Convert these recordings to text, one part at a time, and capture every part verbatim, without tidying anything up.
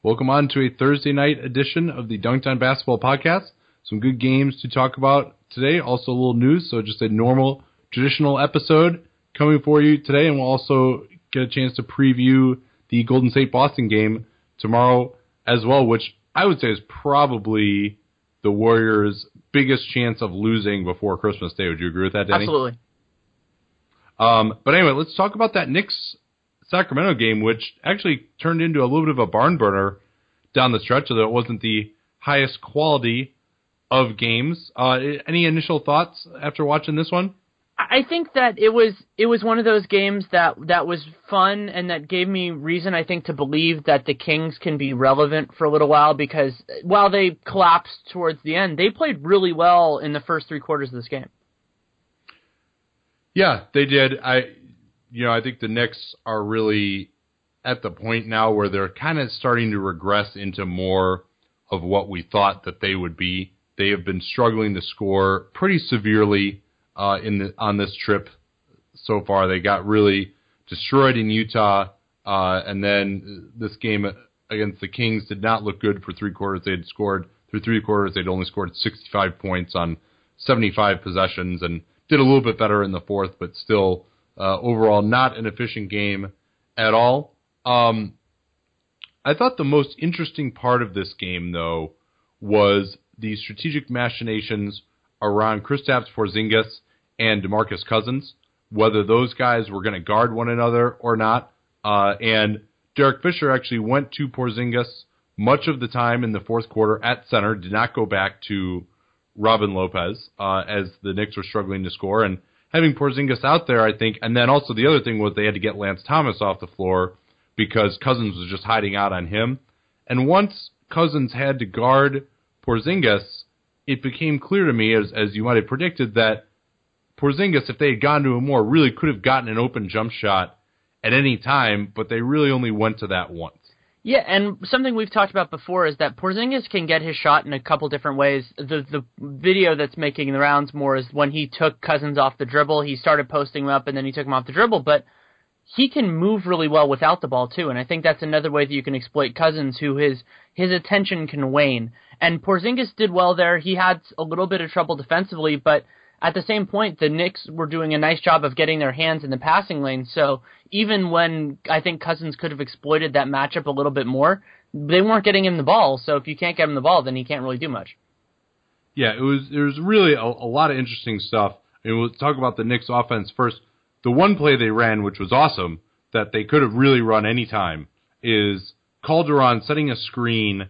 Welcome on to a Thursday night edition of the Dunked On Basketball Podcast. Some good games to talk about today, also a little news, so just a normal, traditional episode coming for you today, and we'll also get a chance to preview the Golden State-Boston game tomorrow as well, which I would say is probably the Warriors' biggest chance of losing before Christmas Day. Would you agree with that, Danny? Absolutely. Um, but anyway, let's talk about that Knicks-Sacramento game, which actually turned into a little bit of a barn burner down the stretch, although it wasn't the highest quality of games. Uh, any initial thoughts after watching this one? I think that it was it was one of those games that, that was fun and that gave me reason, I think, to believe that the Kings can be relevant for a little while, because while they collapsed towards the end, they played really well in the first three quarters of this game. Yeah, they did. I, you know, I think the Knicks are really at the point now where they're kind of starting to regress into more of what we thought that they would be. They have been struggling to score pretty severely uh, in the, on this trip so far. They got really destroyed in Utah, uh, and then this game against the Kings did not look good for three quarters. They had scored through three quarters. They'd only scored sixty-five points on seventy-five possessions, and did a little bit better in the fourth, but still uh, overall not an efficient game at all. Um, I thought the most interesting part of this game, though, was the strategic machinations around Kristaps Porzingis and DeMarcus Cousins, whether those guys were going to guard one another or not. Uh, and Derek Fisher actually went to Porzingis much of the time in the fourth quarter at center, did not go back to Robin Lopez uh, as the Knicks were struggling to score. And having Porzingis out there, I think, and then also the other thing was they had to get Lance Thomas off the floor because Cousins was just hiding out on him. And once Cousins had to guard Porzingis, it became clear to me, as as you might have predicted, that Porzingis, if they had gone to him more, really could have gotten an open jump shot at any time, but they really only went to that once. Yeah, and something we've talked about before is that Porzingis can get his shot in a couple different ways. The the video that's making the rounds more is when he took Cousins off the dribble. He started posting him up, and then he took him off the dribble, but he can move really well without the ball, too, and I think that's another way that you can exploit Cousins, who his his attention can wane. And Porzingis did well there. He had a little bit of trouble defensively, but at the same point, the Knicks were doing a nice job of getting their hands in the passing lane, so even when I think Cousins could have exploited that matchup a little bit more, they weren't getting him the ball, so if you can't get him the ball, then he can't really do much. Yeah, it was there was really a, a lot of interesting stuff. And we'll talk about the Knicks offense first. The one play they ran, which was awesome, that they could have really run any time, is Calderon setting a screen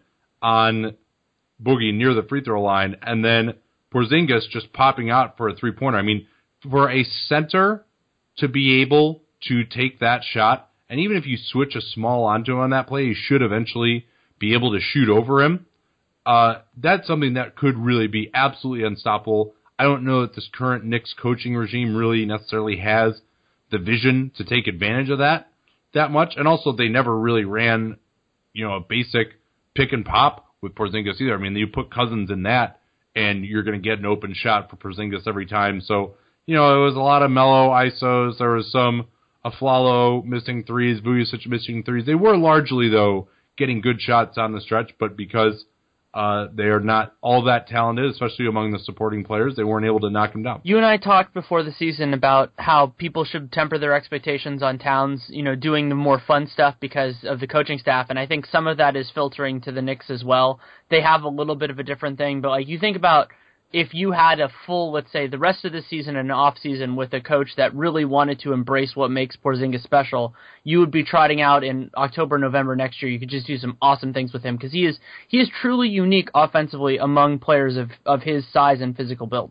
on Boogie near the free throw line, and then Porzingis just popping out for a three-pointer. I mean, for a center to be able to take that shot, and even if you switch a small onto him on that play, you should eventually be able to shoot over him. Uh, that's something that could really be absolutely unstoppable. I don't know that this current Knicks coaching regime really necessarily has the vision to take advantage of that that much. And also, they never really ran, you know, a basic pick and pop with Porzingis either. I mean, you put Cousins in that, and you're going to get an open shot for Porzingis every time. So, you know, it was a lot of mellow I S Os. There was some Aflalo missing threes, Vujacic missing threes. They were largely, though, getting good shots on the stretch, but because Uh, they are not all that talented, especially among the supporting players, they weren't able to knock them down. You and I talked before the season about how people should temper their expectations on Towns, you know, doing the more fun stuff because of the coaching staff, and I think some of that is filtering to the Knicks as well. They have a little bit of a different thing, but like you think about if you had a full, let's say, the rest of the season and an off season with a coach that really wanted to embrace what makes Porzingis special, you would be trotting out in October, November next year. You could just do some awesome things with him because he is he is truly unique offensively among players of, of his size and physical build.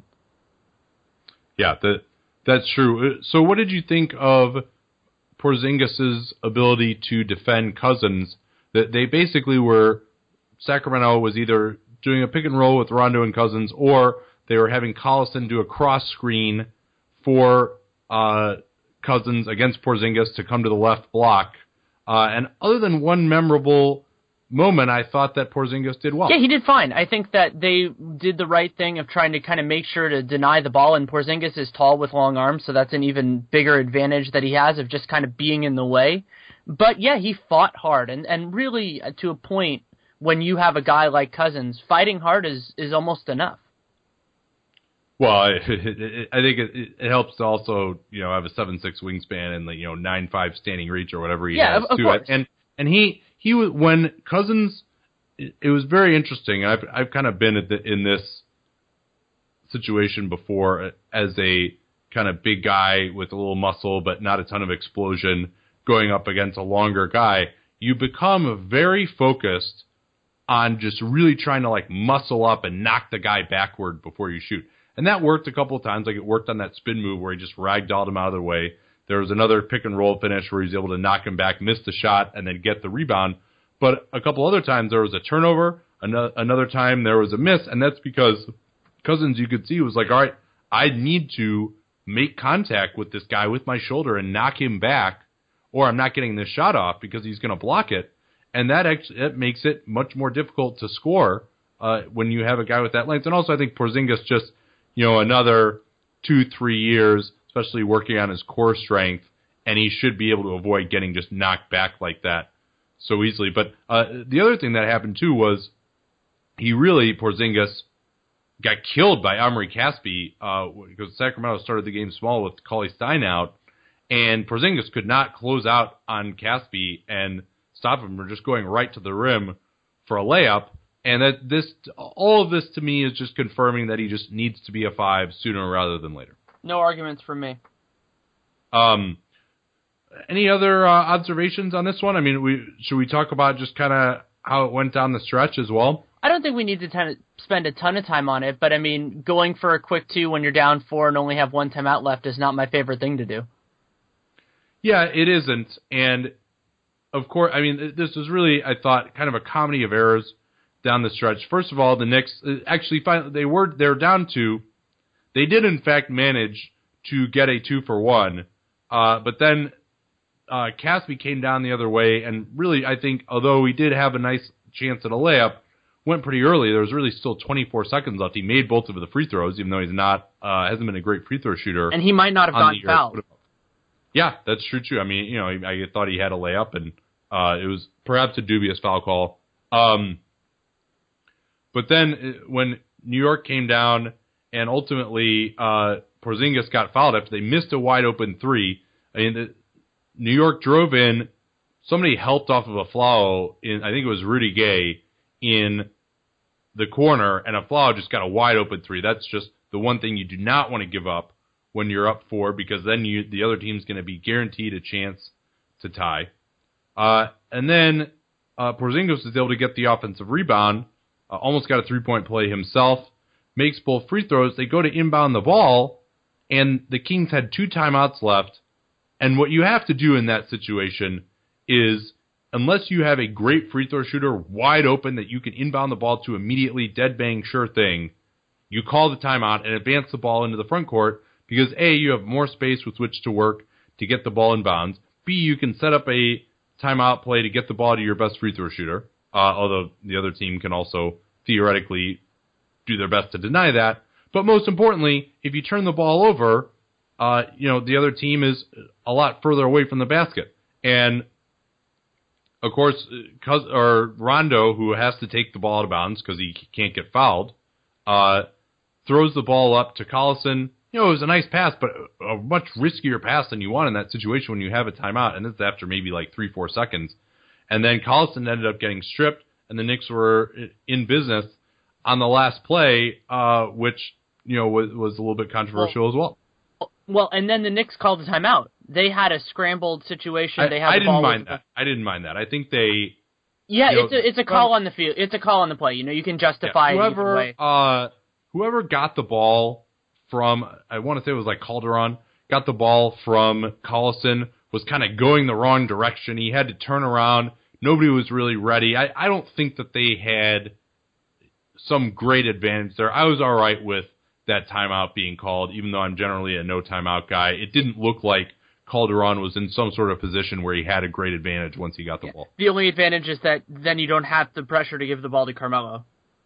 Yeah, that that's true. So what did you think of Porzingis' ability to defend Cousins? That they basically were, Sacramento was either doing a pick and roll with Rondo and Cousins, or they were having Collison do a cross screen for uh, Cousins against Porzingis to come to the left block. Uh, and other than one memorable moment, I thought that Porzingis did well. Yeah, he did fine. I think that they did the right thing of trying to kind of make sure to deny the ball, and Porzingis is tall with long arms, so that's an even bigger advantage that he has of just kind of being in the way. But yeah, he fought hard, and, and really uh, to a point when you have a guy like Cousins, fighting hard is, is almost enough. Well, I, it, I think it, it helps to also, you know, have a seven six wingspan and, like, you know, nine five standing reach or whatever he yeah, has of, of too. Course. And and he he was when Cousins, it, it was very interesting. I've I've kind of been at the, in this situation before as a kind of big guy with a little muscle but not a ton of explosion going up against a longer guy. You become very focused on just really trying to like muscle up and knock the guy backward before you shoot. And that worked a couple of times. Like it worked on that spin move where he just ragdolled him out of the way. There was another pick and roll finish where he was able to knock him back, miss the shot, and then get the rebound. But a couple other times there was a turnover. Another time there was a miss, and that's because Cousins, you could see, was like, all right, I need to make contact with this guy with my shoulder and knock him back, or I'm not getting this shot off because he's going to block it. And that actually it makes it much more difficult to score uh, when you have a guy with that length. And also I think Porzingis just, you know, another two, three years, especially working on his core strength, and he should be able to avoid getting just knocked back like that so easily. But uh, the other thing that happened, too, was he really, Porzingis, got killed by Omri Caspi uh, because Sacramento started the game small with Cauley Stein out, and Porzingis could not close out on Caspi and stop him from just going right to the rim for a layup. And that this, all of this to me is just confirming that he just needs to be a five sooner rather than later. No arguments from me. Um, any other uh, observations on this one? I mean, we should we talk about just kind of how it went down the stretch as well? I don't think we need to ton spend a ton of time on it, but I mean, going for a quick two when you're down four and only have one timeout left is not my favorite thing to do. Yeah, it isn't. And of course, I mean, this was really, I thought, kind of a comedy of errors down the stretch. First of all, the Knicks actually finally they were they're down two. They did in fact manage to get a two for one, uh, but then uh, Caspi came down the other way, and really I think although he did have a nice chance at a layup, went pretty early. There was really still twenty-four seconds left. He made both of the free throws, even though he's not uh, hasn't been a great free throw shooter. And he might not have gotten fouled. Yeah, that's true too. I mean, you know, I thought he had a layup, and uh, it was perhaps a dubious foul call. Um, But then when New York came down and ultimately uh, Porzingis got fouled after they missed a wide-open three, I mean, New York drove in. Somebody helped off of a foul, in, I think it was Rudy Gay, in the corner, and a foul just got a wide-open three. That's just the one thing you do not want to give up when you're up four, because then you the other team's going to be guaranteed a chance to tie. Uh, and then uh, Porzingis was able to get the offensive rebound, Uh, almost got a three-point play himself, makes both free throws. They go to inbound the ball, and the Kings had two timeouts left. And what you have to do in that situation is, unless you have a great free throw shooter wide open that you can inbound the ball to immediately, dead bang, sure thing, you call the timeout and advance the ball into the front court because, A, you have more space with which to work to get the ball in bounds. B, you can set up a timeout play to get the ball to your best free throw shooter. Uh, although the other team can also theoretically do their best to deny that. But most importantly, if you turn the ball over, uh, you know, the other team is a lot further away from the basket. And, of course, cause, or Rondo, who has to take the ball out of bounds because he can't get fouled, uh, throws the ball up to Collison. You know, it was a nice pass, but a much riskier pass than you want in that situation when you have a timeout. And this is after maybe like three, four seconds. And then Collison ended up getting stripped, and the Knicks were in business on the last play, uh, which, you know, was, was a little bit controversial well, as well. Well, and then the Knicks called a timeout. They had a scrambled situation. I, they had I the didn't ball mind with that. I didn't mind that. I think they. Yeah, you know, it's a it's a call on the field. It's a call on the play. You know, you can justify yeah, whoever, it either way. Uh, whoever got the ball from, I want to say it was like Calderon, got the ball from Collison, was kind of going the wrong direction. He had to turn around. Nobody was really ready. I, I don't think that they had some great advantage there. I was all right with that timeout being called, even though I'm generally a no timeout guy. It didn't look like Calderon was in some sort of position where he had a great advantage once he got the yeah. ball. The only advantage is that then you don't have the pressure to give the ball to Carmelo.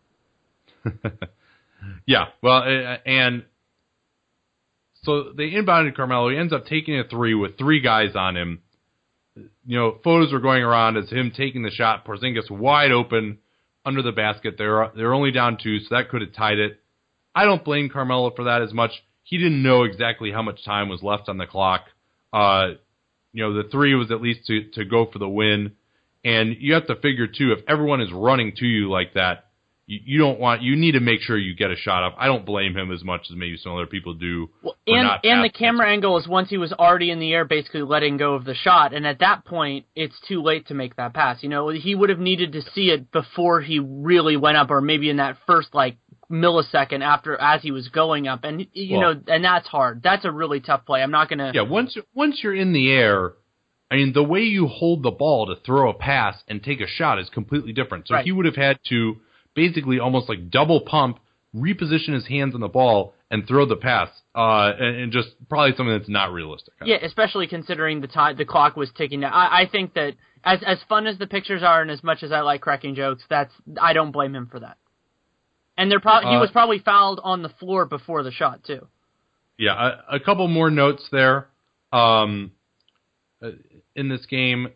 yeah, well, and so they inbounded Carmelo. He ends up taking a three with three guys on him. you know, photos were going around as him taking the shot. Porzingis wide open under the basket. They're they're only down two, so that could have tied it. I don't blame Carmelo for that as much. He didn't know exactly how much time was left on the clock. Uh, you know, the three was at least to, to go for the win. And you have to figure, too, if everyone is running to you like that, you, you don't want, you need to make sure you get a shot up. I don't blame him as much as maybe some other people do. Well, and and the camera angle is once he was already in the air, basically letting go of the shot. And at that point, it's too late to make that pass. You know, he would have needed to see it before he really went up, or maybe in that first, like, millisecond after as he was going up. And, you well, know, and that's hard. That's a really tough play. I'm not going to... Yeah, once once you're in the air, I mean, the way you hold the ball to throw a pass and take a shot is completely different. So right. he would have had to basically almost like double pump, reposition his hands on the ball, and throw the pass, uh, and, and just probably something that's not realistic. Yeah, especially considering the time the clock was ticking down. I, I think that as as fun as the pictures are, and as much as I like cracking jokes, that's I don't blame him for that. And they're pro- uh, he was probably fouled on the floor before the shot too. Yeah, a, a couple more notes there. Um, in this game,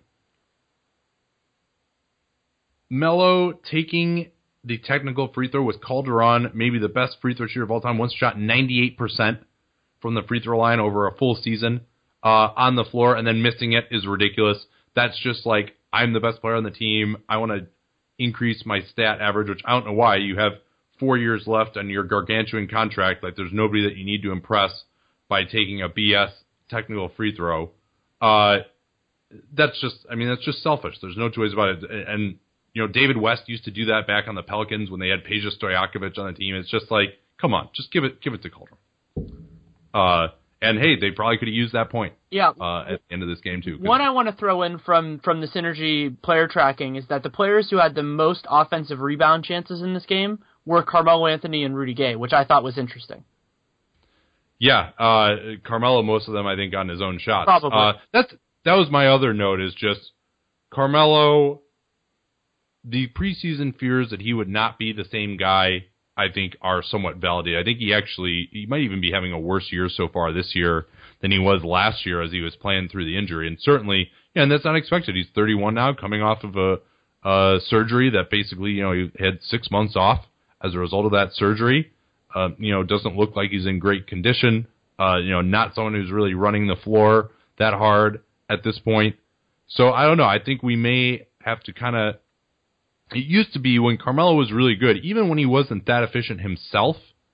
Melo taking the technical free throw with Calderon, maybe the best free throw shooter of all time, once shot ninety-eight percent from the free throw line over a full season uh, on the floor, and then missing it is ridiculous. That's just like, I'm the best player on the team. I want to increase my stat average, which I don't know why. You have four years left on your gargantuan contract. Like, there's nobody that you need to impress by taking a B S technical free throw. Uh, that's just, I mean, that's just selfish. There's no two ways about it. And, you know, David West used to do that back on the Pelicans when they had Peja Stojakovic on the team. It's just like, come on, just give it, give it to Calderon. Uh, and hey, they probably could have used that point. Yeah. Uh, at the end of this game too. One I want to throw in from from the Synergy player tracking is that the players who had the most offensive rebound chances in this game were Carmelo Anthony and Rudy Gay, which I thought was interesting. Yeah, uh, Carmelo, most of them, I think, on his own shots. Probably. Uh, that's, that was my other note, is just Carmelo, the preseason fears that he would not be the same guy, I think, are somewhat validated. I think he actually, he might even be having a worse year so far this year than he was last year as he was playing through the injury. And certainly, yeah, and that's unexpected. He's thirty-one now, coming off of a, a surgery that basically, you know, he had six months off as a result of that surgery. Uh, you know, doesn't look like he's in great condition. Uh, you know, not someone who's really running the floor that hard at this point. So I don't know. I think we may have to kind of. It used to be when Carmelo was really good, even when he wasn't that efficient himself,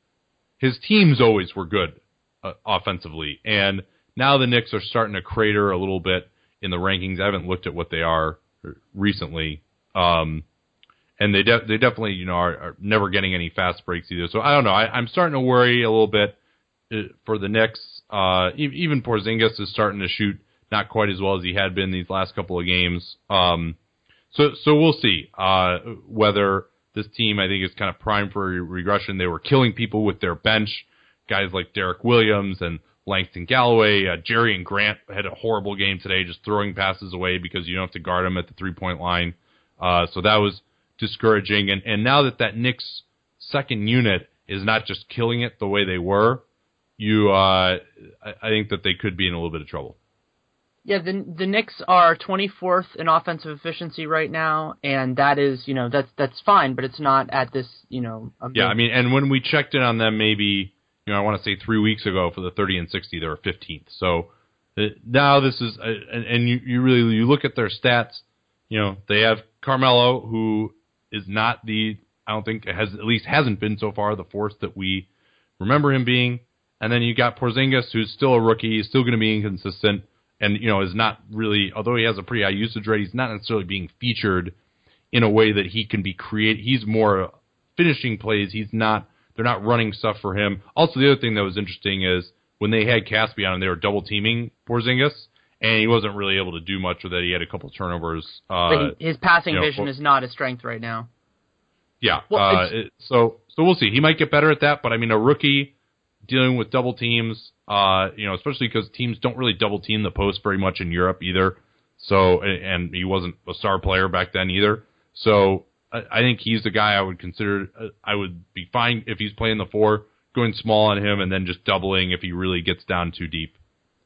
his teams always were good uh, offensively. And now the Knicks are starting to crater a little bit in the rankings. I haven't looked at what they are recently. Um, And they de- they definitely, you know, are, are never getting any fast breaks either. So I don't know. I, I'm starting to worry a little bit uh, for the Knicks. Uh, e- even Porzingis is starting to shoot not quite as well as he had been these last couple of games. Um, so so we'll see uh, whether this team, I think, is kind of primed for a regression. They were killing people with their bench, guys like Derek Williams and Langston Galloway. Uh, Jerry and Grant had a horrible game today, just throwing passes away because you don't have to guard them at the three-point line. Uh, so that was discouraging, and, and now that that Knicks second unit is not just killing it the way they were, you, uh, I, I think that they could be in a little bit of trouble. Yeah, the the Knicks are twenty-fourth in offensive efficiency right now, and that is, you know, that's that's fine, but it's not at this, you know. Amazing. Yeah, I mean, and when we checked in on them, maybe, you know, I want to say three weeks ago for the thirty and sixty, they were fifteenth. So uh, now this is, uh, and, and you, you really you look at their stats. You know, they have Carmelo, who is not the, I don't think, has at least hasn't been so far the force that we remember him being. And then you got Porzingis, who's still a rookie, he's still going to be inconsistent, and, you know, is not really, although he has a pretty high usage rate, he's not necessarily being featured in a way that he can be creative. He's more finishing plays. He's not, they're not running stuff for him. Also, the other thing that was interesting is when they had Caspian and they were double teaming Porzingis, and he wasn't really able to do much with it. He had a couple turnovers. Uh, but he, his passing you know, vision is not a strength right now. Yeah. Well, uh, it, so so we'll see. He might get better at that, but I mean, a rookie dealing with double teams, uh, you know, especially because teams don't really double team the post very much in Europe either. So, and he wasn't a star player back then either. So I, I think he's the guy I would consider. Uh, I would be fine if he's playing the four, going small on him, and then just doubling if he really gets down too deep.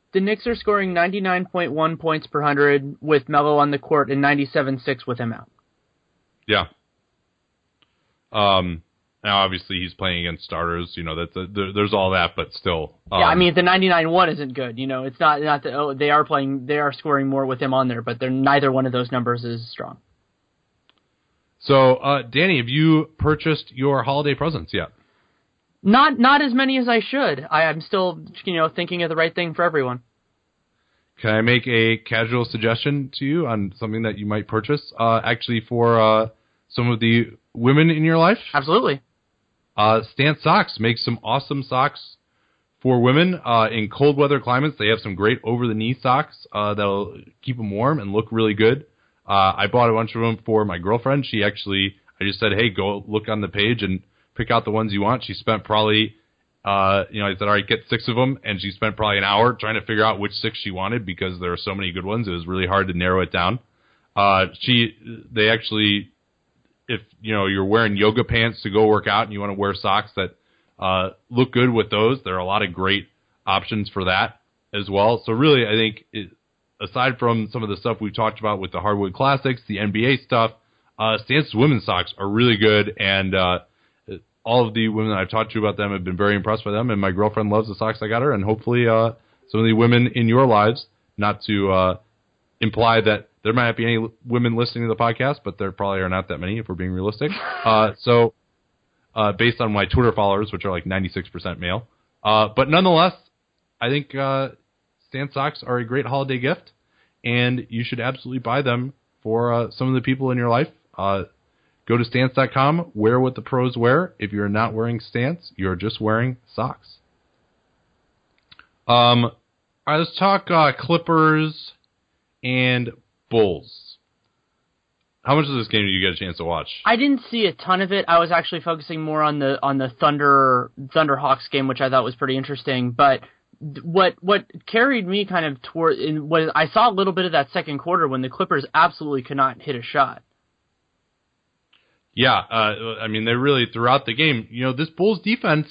The Knicks are scoring ninety-nine point one points per one hundred with Melo on the court and ninety-seven point six with him out. Yeah. Um. Now, obviously, he's playing against starters. You know, that's a, there, there's all that, but still. Um, yeah, I mean, the ninety-nine one isn't good. You know, it's not not that oh, they are playing, they are scoring more with him on there, but they're neither one of those numbers is strong. So, uh, Danny, have you purchased your holiday presents yet? Not not as many as I should. I am still, you know, thinking of the right thing for everyone. Can I make a casual suggestion to you on something that you might purchase? Uh, actually, for uh, some of the women in your life. Absolutely. Uh, Stance Socks makes some awesome socks for women uh, in cold weather climates. They have some great over-the-knee socks uh, that'll keep them warm and look really good. Uh, I bought a bunch of them for my girlfriend. She actually, I just said, hey, go look on the page and pick out the ones you want. She spent probably, uh, you know, I said, all right, get six of them. And she spent probably an hour trying to figure out which six she wanted because there are so many good ones. It was really hard to narrow it down. Uh, she, they actually... If you know you're wearing yoga pants to go work out and you want to wear socks that uh, look good with those, there are a lot of great options for that as well. So really, I think it, aside from some of the stuff we've talked about with the Hardwood Classics, the N B A stuff, uh, Stance's women's socks are really good, and uh, all of the women that I've talked to about them have been very impressed by them. And my girlfriend loves the socks I got her, and hopefully uh, some of the women in your lives, not to uh, imply that there might not be any women listening to the podcast, but there probably are not that many if we're being realistic. Uh, so, uh, based on my Twitter followers, which are like ninety-six percent male. Uh, but nonetheless, I think uh, Stance socks are a great holiday gift, and you should absolutely buy them for uh, some of the people in your life. Uh, go to stance dot com, wear what the pros wear. If you're not wearing Stance, you're just wearing socks. Um, all right, let's talk uh, Clippers and Bulls. How much of this game did you get a chance to watch? I didn't see a ton of it. I was actually focusing more on the on the Thunder Thunder Hawks game, which I thought was pretty interesting. But what what carried me kind of toward in, was I saw a little bit of that second quarter when the Clippers absolutely could not hit a shot. Yeah, uh, I mean they really throughout the game. You know, this Bulls defense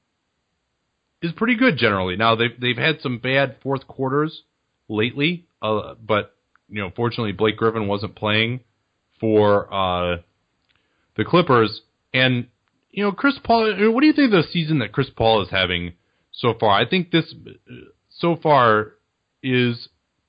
is pretty good generally. Now they've they've had some bad fourth quarters lately, uh, but. You know, fortunately, Blake Griffin wasn't playing for uh, the Clippers. And, you know, Chris Paul, what do you think of the season that Chris Paul is having so far? I think this, so far, is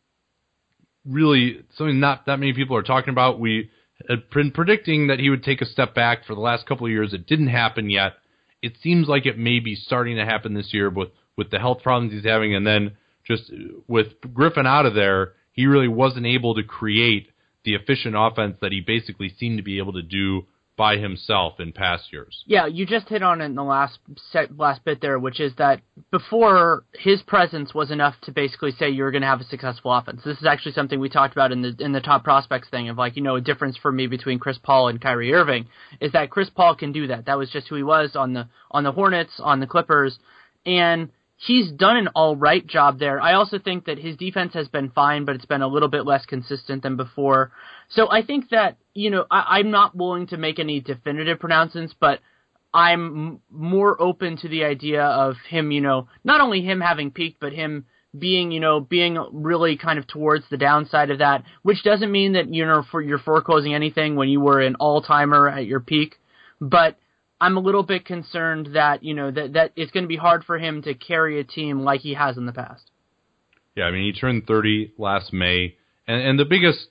really something not that many people are talking about. We had been predicting that he would take a step back for the last couple of years. It didn't happen yet. It seems like it may be starting to happen this year with, with the health problems he's having. And then just with Griffin out of there, he really wasn't able to create the efficient offense that he basically seemed to be able to do by himself in past years. Yeah, you just hit on it in the last set, last bit there, which is that before his presence was enough to basically say you were going to have a successful offense. This is actually something we talked about in the in the top prospects thing of like, you know, a difference for me between Chris Paul and Kyrie Irving is that Chris Paul can do that. That was just who he was on the on the Hornets, on the Clippers, and he's done an all right job there. I also think that his defense has been fine, but it's been a little bit less consistent than before. So I think that, you know, I, I'm not willing to make any definitive pronouncements, but I'm m- more open to the idea of him, you know, not only him having peaked, but him being, you know, being really kind of towards the downside of that, which doesn't mean that, you know, for you're foreclosing anything when you were an all-timer at your peak, but I'm a little bit concerned that, you know, that, that it's going to be hard for him to carry a team like he has in the past. Yeah, I mean, he turned thirty last May, and, and the biggest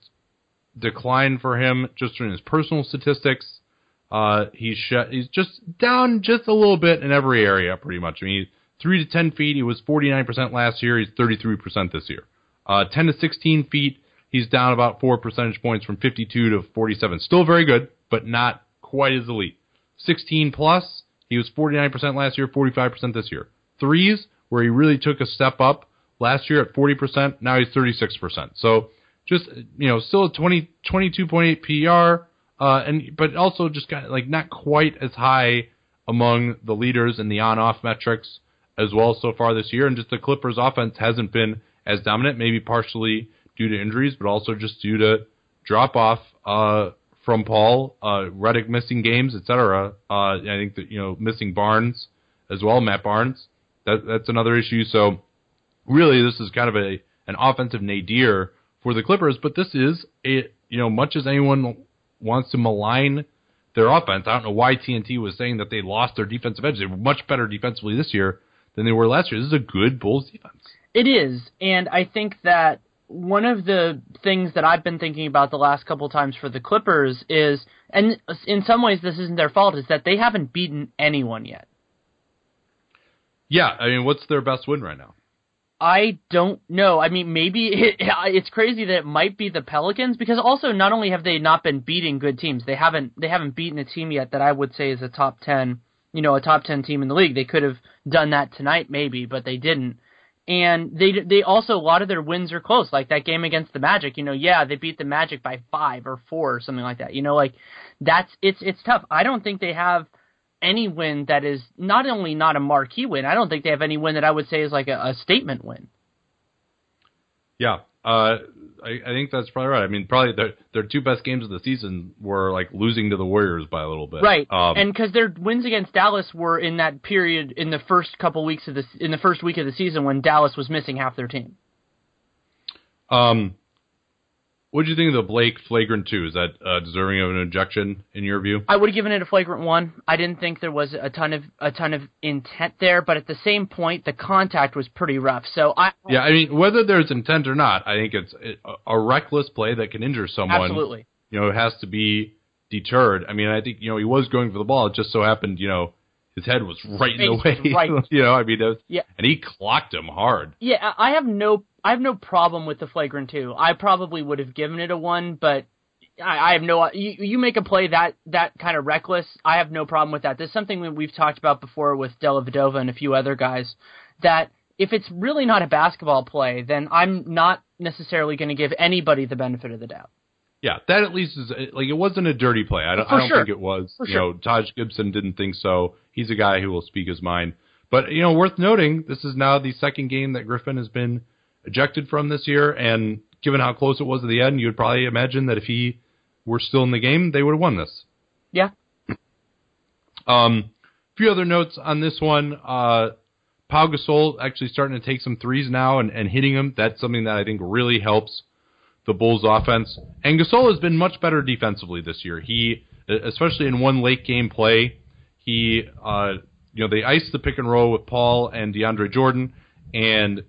decline for him, just in his personal statistics, uh, he's sh- he's just down just a little bit in every area, pretty much. I mean, three to ten feet, he was forty-nine percent last year, he's thirty-three percent this year. Uh, ten to sixteen feet, he's down about four percentage points from fifty-two to forty-seven. Still very good, but not quite as elite. sixteen plus, he was forty-nine percent last year, forty-five percent this year. Threes, where he really took a step up last year at forty percent, now he's thirty-six percent. So just, you know, still a twenty, twenty-two point eight P R, uh, and but also just kind of like not quite as high among the leaders in the on-off metrics as well so far this year. And just the Clippers offense hasn't been as dominant, maybe partially due to injuries, but also just due to drop off, uh, from Paul, uh, Redick missing games, et cetera. Uh, I think that, you know, missing Barnes as well, Matt Barnes. That, that's another issue. So really this is kind of a an offensive nadir for the Clippers, but this is, a you know, much as anyone wants to malign their offense, I don't know why T N T was saying that they lost their defensive edge. They were much better defensively this year than they were last year. This is a good Bulls defense. It is, and I think that one of the things that I've been thinking about the last couple times for the Clippers is, and in some ways this isn't their fault, is that they haven't beaten anyone yet. Yeah, I mean, what's their best win right now? I don't know. I mean, maybe it, it's crazy that it might be the Pelicans, because also not only have they not been beating good teams, they haven't they haven't beaten a team yet that I would say is a top ten, you know, a top ten team in the league. They could have done that tonight maybe, but they didn't. And they they also, a lot of their wins are close, like that game against the Magic. You know, yeah, they beat the Magic by five or four or something like that. You know, like that's it's it's tough. I don't think they have any win that is not only not a marquee win. I don't think they have any win that I would say is like a, a statement win. Yeah, uh, I, I think that's probably right. I mean, probably their their two best games of the season were like losing to the Warriors by a little bit, right? Um, and because their wins against Dallas were in that period in the first couple weeks of the in the first week of the season when Dallas was missing half their team. Um, what do you think of the Blake flagrant two? Is that uh, deserving of an ejection in your view? I would have given it a flagrant one. I didn't think there was a ton of a ton of intent there, but at the same point, the contact was pretty rough. So I yeah, I mean, whether there's intent or not, I think it's a, a reckless play that can injure someone. Absolutely, you know, it has to be deterred. I mean, I think you know he was going for the ball. It just so happened, you know, his head was right in the way. Right. you know, I mean, it was, yeah, and he clocked him hard. Yeah, I have no. I have no problem with the flagrant two. I probably would have given it a one, but I, I have no. You, you make a play that that kind of reckless. I have no problem with that. There's something that we've talked about before with Della Vedova and a few other guys, that if it's really not a basketball play, then I'm not necessarily going to give anybody the benefit of the doubt. Yeah, that at least is like it wasn't a dirty play. I don't. For I don't sure. think it was. For you sure. know, Taj Gibson didn't think so. He's a guy who will speak his mind. But you know, worth noting, this is now the second game that Griffin has been ejected from this year, and given how close it was at the end, you would probably imagine that if he were still in the game, they would have won this. Yeah. Um, a few other notes on this one. Uh, Pau Gasol actually starting to take some threes now and, and hitting them. That's something that I think really helps the Bulls offense. And Gasol has been much better defensively this year. He, especially in one late game play, he, uh, you know, they iced the pick and roll with Paul and DeAndre Jordan, and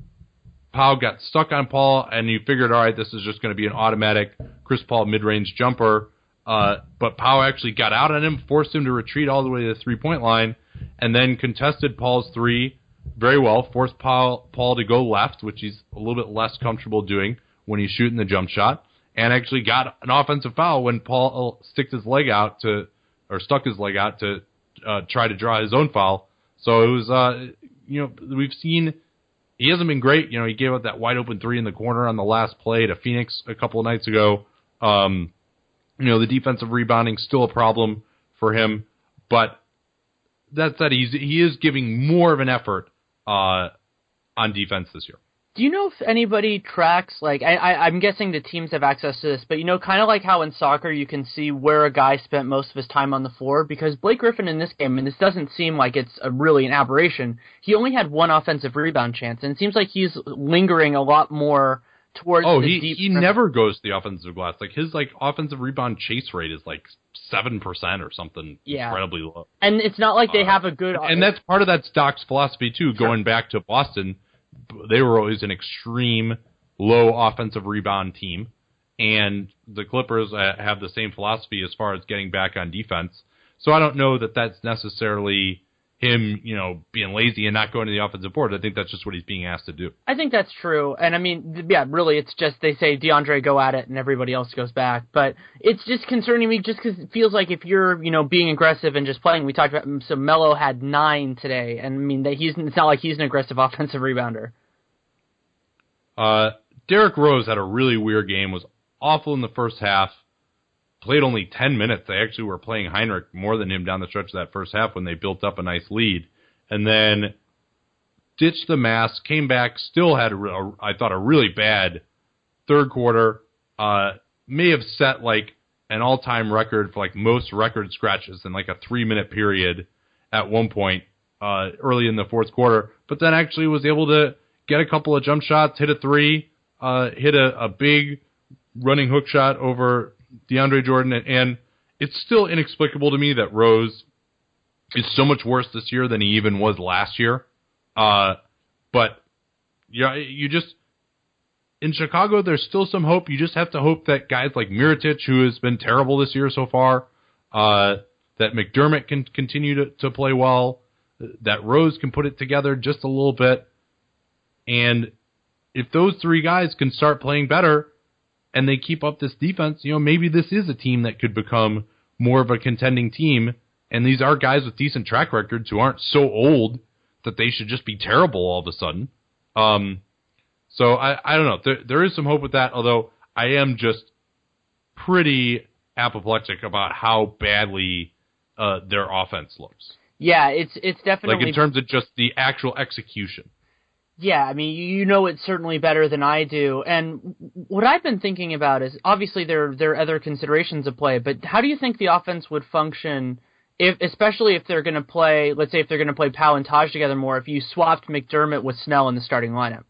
Pau got stuck on Paul, and you figured, all right, this is just going to be an automatic Chris Paul mid-range jumper. Uh, but Pau actually got out on him, forced him to retreat all the way to the three-point line, and then contested Paul's three very well, forced Paul, Paul to go left, which he's a little bit less comfortable doing when he's shooting the jump shot, and actually got an offensive foul when Paul sticked his leg out to, or stuck his leg out to uh, try to draw his own foul. So it was, uh, you know, we've seen. He hasn't been great. You know, he gave up that wide open three in the corner on the last play to Phoenix a couple of nights ago. Um, you know, the defensive rebounding still a problem for him, but that said, he's he is giving more of an effort uh, on defense this year. Do you know if anybody tracks, like, I, I, I'm guessing the teams have access to this, but, you know, kind of like how in soccer you can see where a guy spent most of his time on the floor? Because Blake Griffin in this game, and this doesn't seem like it's a, really an aberration, he only had one offensive rebound chance, and it seems like he's lingering a lot more towards oh, the he, deep... he never goes to the offensive glass. Like, his, like, offensive rebound chase rate is, like, seven percent or something yeah. incredibly low. And it's not like they uh, have a good... And that's part of that Doc's philosophy, too, sure. going back to Boston. They were always an extreme low offensive rebound team, and the Clippers have the same philosophy as far as getting back on defense. So I don't know that that's necessarily him, you know, being lazy and not going to the offensive board. I think that's just what he's being asked to do. I think that's true. And I mean, yeah, really, it's just they say DeAndre go at it and everybody else goes back. But it's just concerning me just because it feels like if you're, you know, being aggressive and just playing, we talked about, so Melo had nine today. And I mean, that he's it's not like he's an aggressive offensive rebounder. Uh, Derrick Rose had a really weird game, was awful in the first half, played only ten minutes. They actually were playing Heinrich more than him down the stretch of that first half when they built up a nice lead. And then ditched the mask, came back, still had, a, a, I thought, a really bad third quarter. Uh, may have set like an all-time record for like most record scratches in like a three-minute period at one point uh, early in the fourth quarter, but then actually was able to get a couple of jump shots, hit a three, uh, hit a, a big running hook shot over DeAndre Jordan, and, and it's still inexplicable to me that Rose is so much worse this year than he even was last year. Uh, but yeah, you just in Chicago, there's still some hope. You just have to hope that guys like Mirotic, who has been terrible this year so far, uh, that McDermott can continue to, to play well, that Rose can put it together just a little bit, and if those three guys can start playing better and they keep up this defense, you know, maybe this is a team that could become more of a contending team. And these are guys with decent track records who aren't so old that they should just be terrible all of a sudden. Um, so I, I don't know. There, there is some hope with that, although I am just pretty apoplectic about how badly uh, their offense looks. Yeah, it's it's definitely... Like in terms of just the actual execution. Yeah, I mean, you know it certainly better than I do. And what I've been thinking about is, obviously there, there are other considerations at play, but how do you think the offense would function, if, especially if they're going to play, let's say if they're going to play Powell and Taj together more, if you swapped McDermott with Snell in the starting lineup?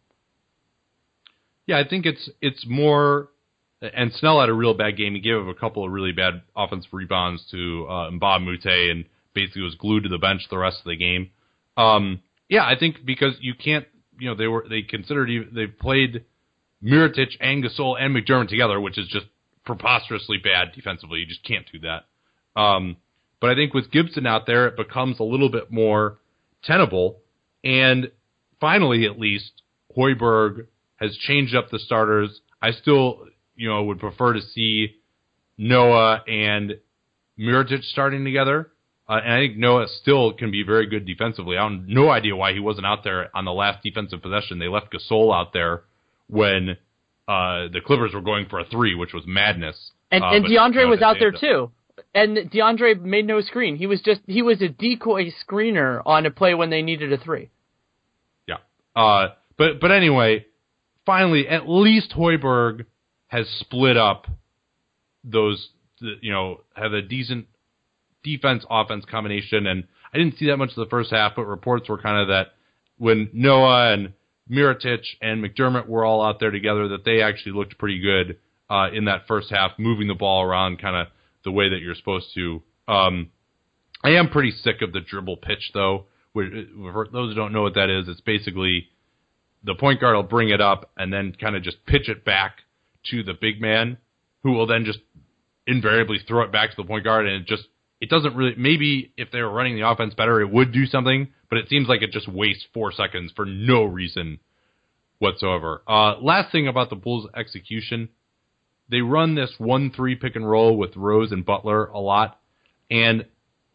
Yeah, I think it's it's more, and Snell had a real bad game. He gave up a couple of really bad offensive rebounds to uh, Mbah Moute and basically was glued to the bench the rest of the game. Um, yeah, I think because you can't, you know, they were they considered they played Mirotic and Gasol and McDermott together, which is just preposterously bad defensively. You just can't do that. Um, but I think with Gibson out there, it becomes a little bit more tenable. And finally, at least, Hoiberg has changed up the starters. I still, you know, would prefer to see Noah and Mirotic starting together. Uh, and I think Noah still can be very good defensively. I have no idea why he wasn't out there on the last defensive possession. They left Gasol out there when uh, the Clippers were going for a three, which was madness. And, uh, and but, DeAndre you know, was out there up. too. And DeAndre made no screen. He was just he was a decoy screener on a play when they needed a three. Yeah. Uh, but but anyway, finally, at least Hoiberg has split up those. You know, have a decent defense-offense combination, and I didn't see that much of the first half, but reports were kind of that when Noah and Mirotic and McDermott were all out there together, that they actually looked pretty good uh, in that first half, moving the ball around kind of the way that you're supposed to. Um, I am pretty sick of the dribble pitch, though. For those who don't know what that is, it's basically the point guard will bring it up and then kind of just pitch it back to the big man, who will then just invariably throw it back to the point guard, and it just It doesn't really, maybe if they were running the offense better, it would do something, but it seems like it just wastes four seconds for no reason whatsoever. Uh, last thing about the Bulls' execution, they run this one three pick and roll with Rose and Butler a lot, and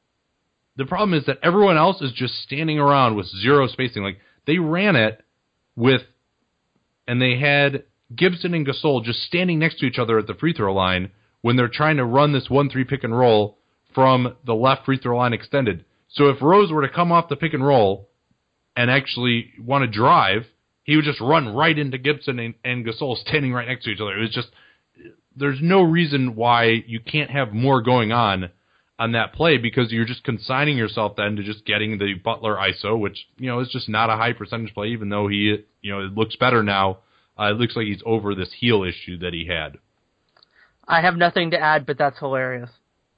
the problem is that everyone else is just standing around with zero spacing. Like, they ran it with, and they had Gibson and Gasol just standing next to each other at the free throw line when they're trying to run this one three pick and roll from the left free throw line extended. So if Rose were to come off the pick and roll and actually want to drive, he would just run right into Gibson and, and Gasol standing right next to each other. It was just, there's no reason why you can't have more going on on that play, because you're just consigning yourself then to just getting the Butler I S O, which, you know, is just not a high percentage play, even though he, you know, it looks better now. Uh, it looks like he's over this heel issue that he had. I have nothing to add, but that's hilarious.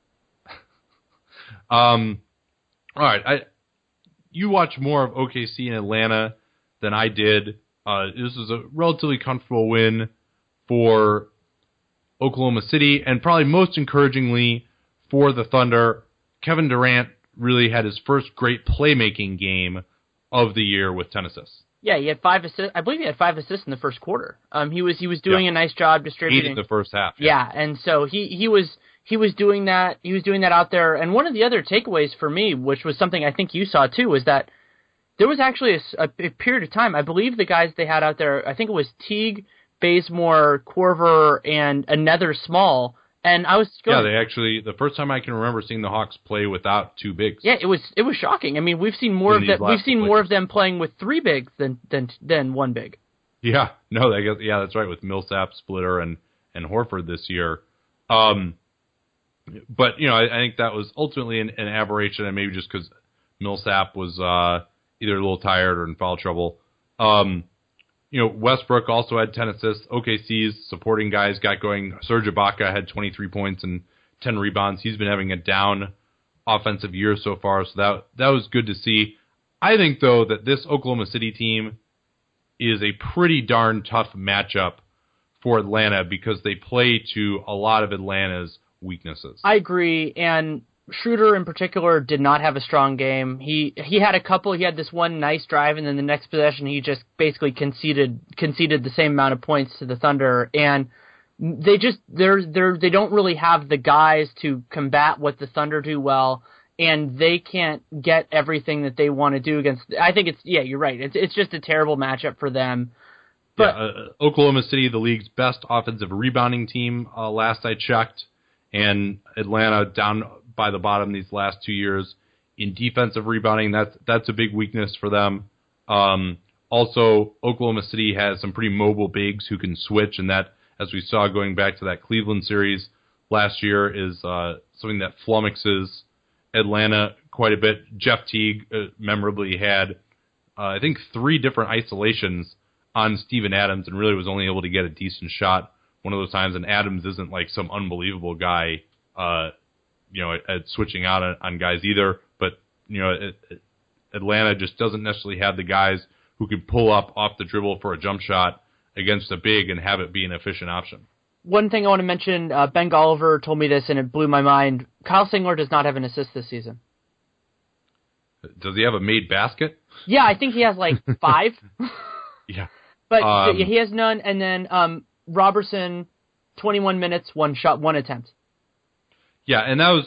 Um, all right, I you watch more of O K C in Atlanta than I did. Uh, this is a relatively comfortable win for Oklahoma City, and probably most encouragingly for the Thunder, Kevin Durant really had his first great playmaking game of the year with ten assists. Yeah, he had five assists. I believe he had five assists in the first quarter. Um, he was he was doing yeah. a nice job distributing. Eight in the first half. Yeah, yeah and so he, he was. He was doing that. He was doing that out there. And one of the other takeaways for me, which was something I think you saw too, was that there was actually a, a period of time. I believe the guys they had out there, I think it was Teague, Bazemore, Korver, and another small. And I was going, yeah, they actually the first time I can remember seeing the Hawks play without two bigs. Yeah, it was it was shocking. I mean, we've seen more of that. We've seen more of them playing with three bigs than than than one big. Yeah, no, I guess yeah, that's right, with Millsap, Splitter, and and Horford this year. Um, But, you know, I, I think that was ultimately an, an aberration, and maybe just because Millsap was uh, either a little tired or in foul trouble. Um, you know, Westbrook also had ten assists. O K C's supporting guys got going. Serge Ibaka had twenty-three points and ten rebounds. He's been having a down offensive year so far, so that that was good to see. I think, though, that this Oklahoma City team is a pretty darn tough matchup for Atlanta because they play to a lot of Atlanta's weaknesses. I agree, and Schroeder in particular did not have a strong game. He he had a couple. He had this one nice drive, and then the next possession he just basically conceded conceded the same amount of points to the Thunder. And they just they're they're they don't really have the guys to combat what the Thunder do well, and they can't get everything that they want to do against. I think it's yeah, you're right. It's it's just a terrible matchup for them. But yeah, uh, Oklahoma City, the league's best offensive rebounding team, uh, last I checked, and Atlanta down by the bottom these last two years in defensive rebounding. That's that's a big weakness for them. Um, also, Oklahoma City has some pretty mobile bigs who can switch, and that, as we saw going back to that Cleveland series last year, is uh, something that flummoxes Atlanta quite a bit. Jeff Teague uh, memorably had, uh, I think, three different isolations on Steven Adams and really was only able to get a decent shot one of those times, and Adams isn't like some unbelievable guy uh, you know, at, at switching out on, on guys either. But, you know, it, it, Atlanta just doesn't necessarily have the guys who can pull up off the dribble for a jump shot against a big and have it be an efficient option. One thing I want to mention, uh, Ben Golliver told me this and it blew my mind. Kyle Singler does not have an assist this season. Does he have a made basket? Yeah, I think he has like five. Yeah. But um, he has none. And then um, Robertson, twenty-one minutes, one shot, one attempt. Yeah, and that was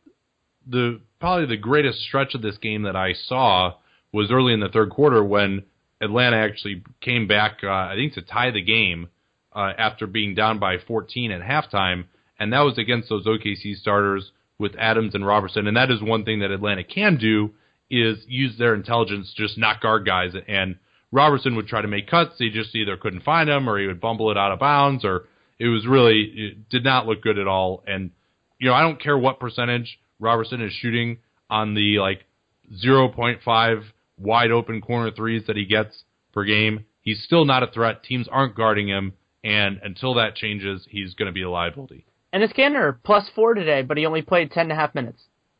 the probably the greatest stretch of this game that I saw was early in the third quarter when Atlanta actually came back, uh, I think, to tie the game uh, after being down by fourteen at halftime, and that was against those O K C starters with Adams and Robertson. And that is one thing that Atlanta can do is use their intelligence to just not guard guys. And Robertson would try to make cuts. He just either couldn't find them or he would bumble it out of bounds, or it was really, it did not look good at all. And, you know, I don't care what percentage Robertson is shooting on the, like, zero point five wide open corner threes that he gets per game. He's still not a threat. Teams aren't guarding him. And until that changes, he's going to be a liability. And his Kanter, plus four today, but he only played ten and a half minutes.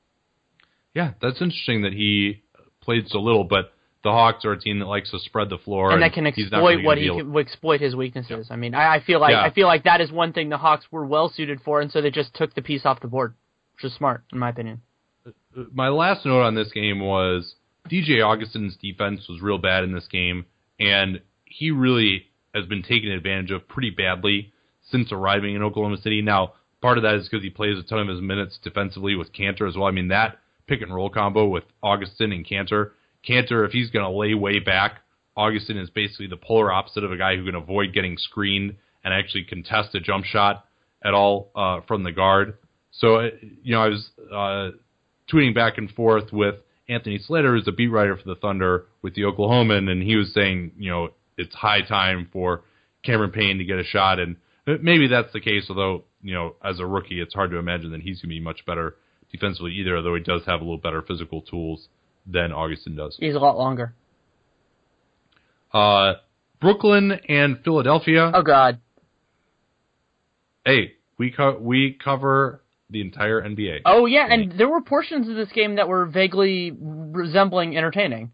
Yeah, that's interesting that he played so little, but the Hawks are a team that likes to spread the floor, and, and that can exploit really what he able... can exploit his weaknesses. Yeah. I mean, I, I feel like yeah. I feel like that is one thing the Hawks were well suited for, and so they just took the piece off the board, which is smart in my opinion. My last note on this game was D J Augustin's defense was real bad in this game, and he really has been taken advantage of pretty badly since arriving in Oklahoma City. Now, part of that is because he plays a ton of his minutes defensively with Kanter as well. I mean, that pick and roll combo with Augustin and Kanter. Kanter, if he's going to lay way back, Augustin is basically the polar opposite of a guy who can avoid getting screened and actually contest a jump shot at all uh, from the guard. So, you know, I was uh, tweeting back and forth with Anthony Slater, who's the beat writer for the Thunder with the Oklahoman, and he was saying, you know, it's high time for Cameron Payne to get a shot, and maybe that's the case, although, you know, as a rookie, it's hard to imagine that he's going to be much better defensively either, although he does have a little better physical tools than Augustin does. He's a lot longer. Uh, Brooklyn and Philadelphia. Oh, God. Hey, we, co- we cover the entire N B A. Oh, yeah, and there were portions of this game that were vaguely resembling entertaining.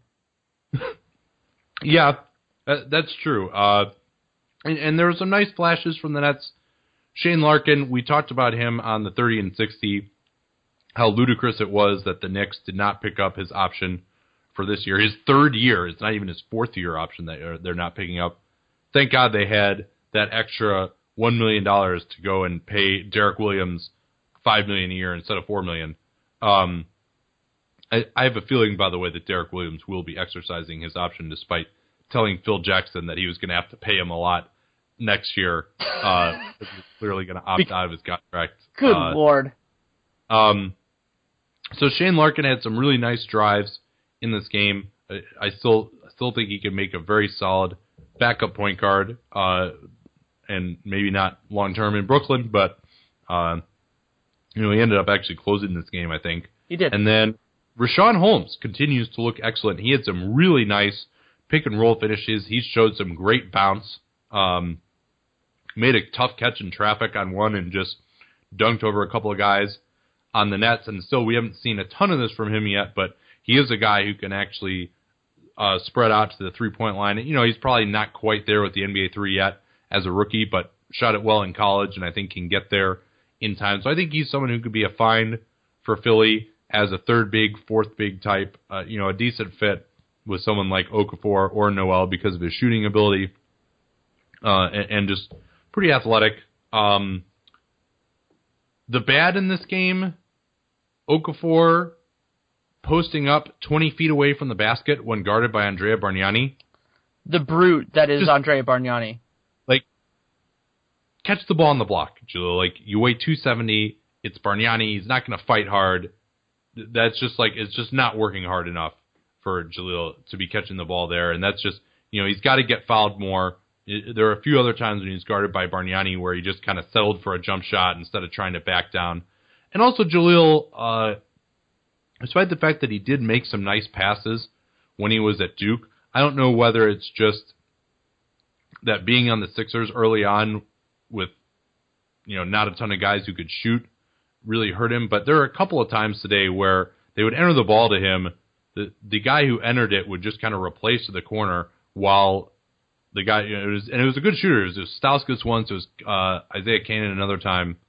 Yeah, that, that's true. Uh, and, and there were some nice flashes from the Nets. Shane Larkin, we talked about him on the thirty and sixty, how ludicrous it was that the Knicks did not pick up his option for this year. His third year, it's not even his fourth year option that they're not picking up. Thank God they had that extra one million dollars to go and pay Derek Williams five million dollars a year instead of four million dollars. Um, I, I have a feeling, by the way, that Derek Williams will be exercising his option despite telling Phil Jackson that he was going to have to pay him a lot next year. Uh, he's clearly going to opt out of his contract. Good uh, Lord. Um, so Shane Larkin had some really nice drives in this game. I, I still I still think he can make a very solid backup point guard, uh, and maybe not long term in Brooklyn, but uh, you know, he ended up actually closing this game, I think. He did. And then Richaun Holmes continues to look excellent. He had some really nice pick and roll finishes. He's showed some great bounce. Um, made a tough catch in traffic on one and just dunked over a couple of guys on the nets. And still, we haven't seen a ton of this from him yet, but he is a guy who can actually uh, spread out to the three-point line. You know, he's probably not quite there with the N B A three yet as a rookie, but shot it well in college, and I think can get there in time. So I think he's someone who could be a find for Philly as a third big, fourth big type, uh, you know, a decent fit with someone like Okafor or Noel because of his shooting ability uh, and, and just pretty athletic. Um, the bad in this game, Okafor posting up twenty feet away from the basket when guarded by Andrea Bargnani. The brute that is just, Andrea Bargnani. Like, catch the ball on the block, Julio. Like, you weigh two seventy. It's Bargnani. He's not going to fight hard. That's just like, it's just not working hard enough for Jaleel to be catching the ball there. And that's just, you know, he's got to get fouled more. There are a few other times when he's guarded by Bargnani where he just kind of settled for a jump shot instead of trying to back down. And also Jaleel, uh, despite the fact that he did make some nice passes when he was at Duke, I don't know whether it's just that being on the Sixers early on with, you know, not a ton of guys who could shoot really hurt him. But there are a couple of times today where they would enter the ball to him. The the guy who entered it would just kind of replace to the corner while the guy, you know, it was, and it was a good shooter. It was, it was Stauskas once, it was uh, Isaiah Canaan another time.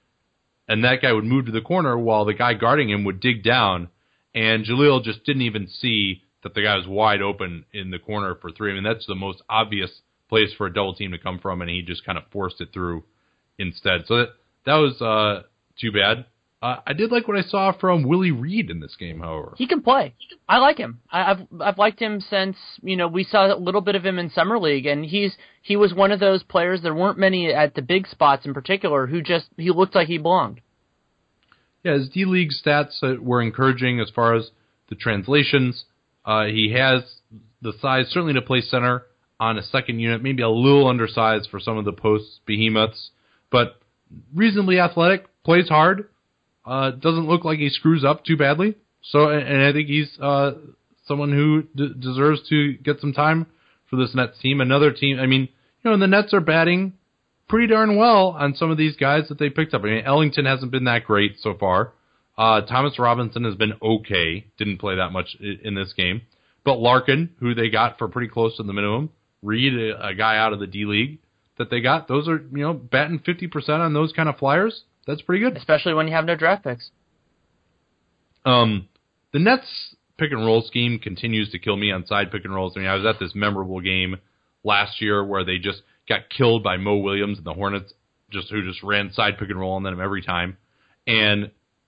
And that guy would move to the corner while the guy guarding him would dig down. And Jaleel just didn't even see that the guy was wide open in the corner for three. I mean, that's the most obvious place for a double team to come from, and he just kind of forced it through instead. So that, that was uh, too bad. Uh, I did like what I saw from Willie Reed in this game, however. He can play. I like him. I, I've I've liked him since, you know, we saw a little bit of him in Summer League, and he's he was one of those players. There weren't many at the big spots in particular who just, he looked like he belonged. Yeah, his D-League stats uh, were encouraging as far as the translations. Uh, he has the size, certainly to play center on a second unit, maybe a little undersized for some of the post behemoths, but reasonably athletic, plays hard, uh, doesn't look like he screws up too badly. So, and I think he's uh, someone who d- deserves to get some time for this Nets team. Another team, I mean, you know, the Nets are batting pretty darn well on some of these guys that they picked up. I mean, Ellington hasn't been that great so far. Uh, Thomas Robinson has been okay. Didn't play that much in this game. But Larkin, who they got for pretty close to the minimum. Reed, a, a guy out of the D-League that they got. Those are, you know, batting fifty percent on those kind of flyers. That's pretty good. Especially when you have no draft picks. Um, the Nets pick and roll scheme continues to kill me on side pick and rolls. I mean, I was at this memorable game last year where they just got killed by Mo Williams and the Hornets, just who just ran side pick and roll on them every time. And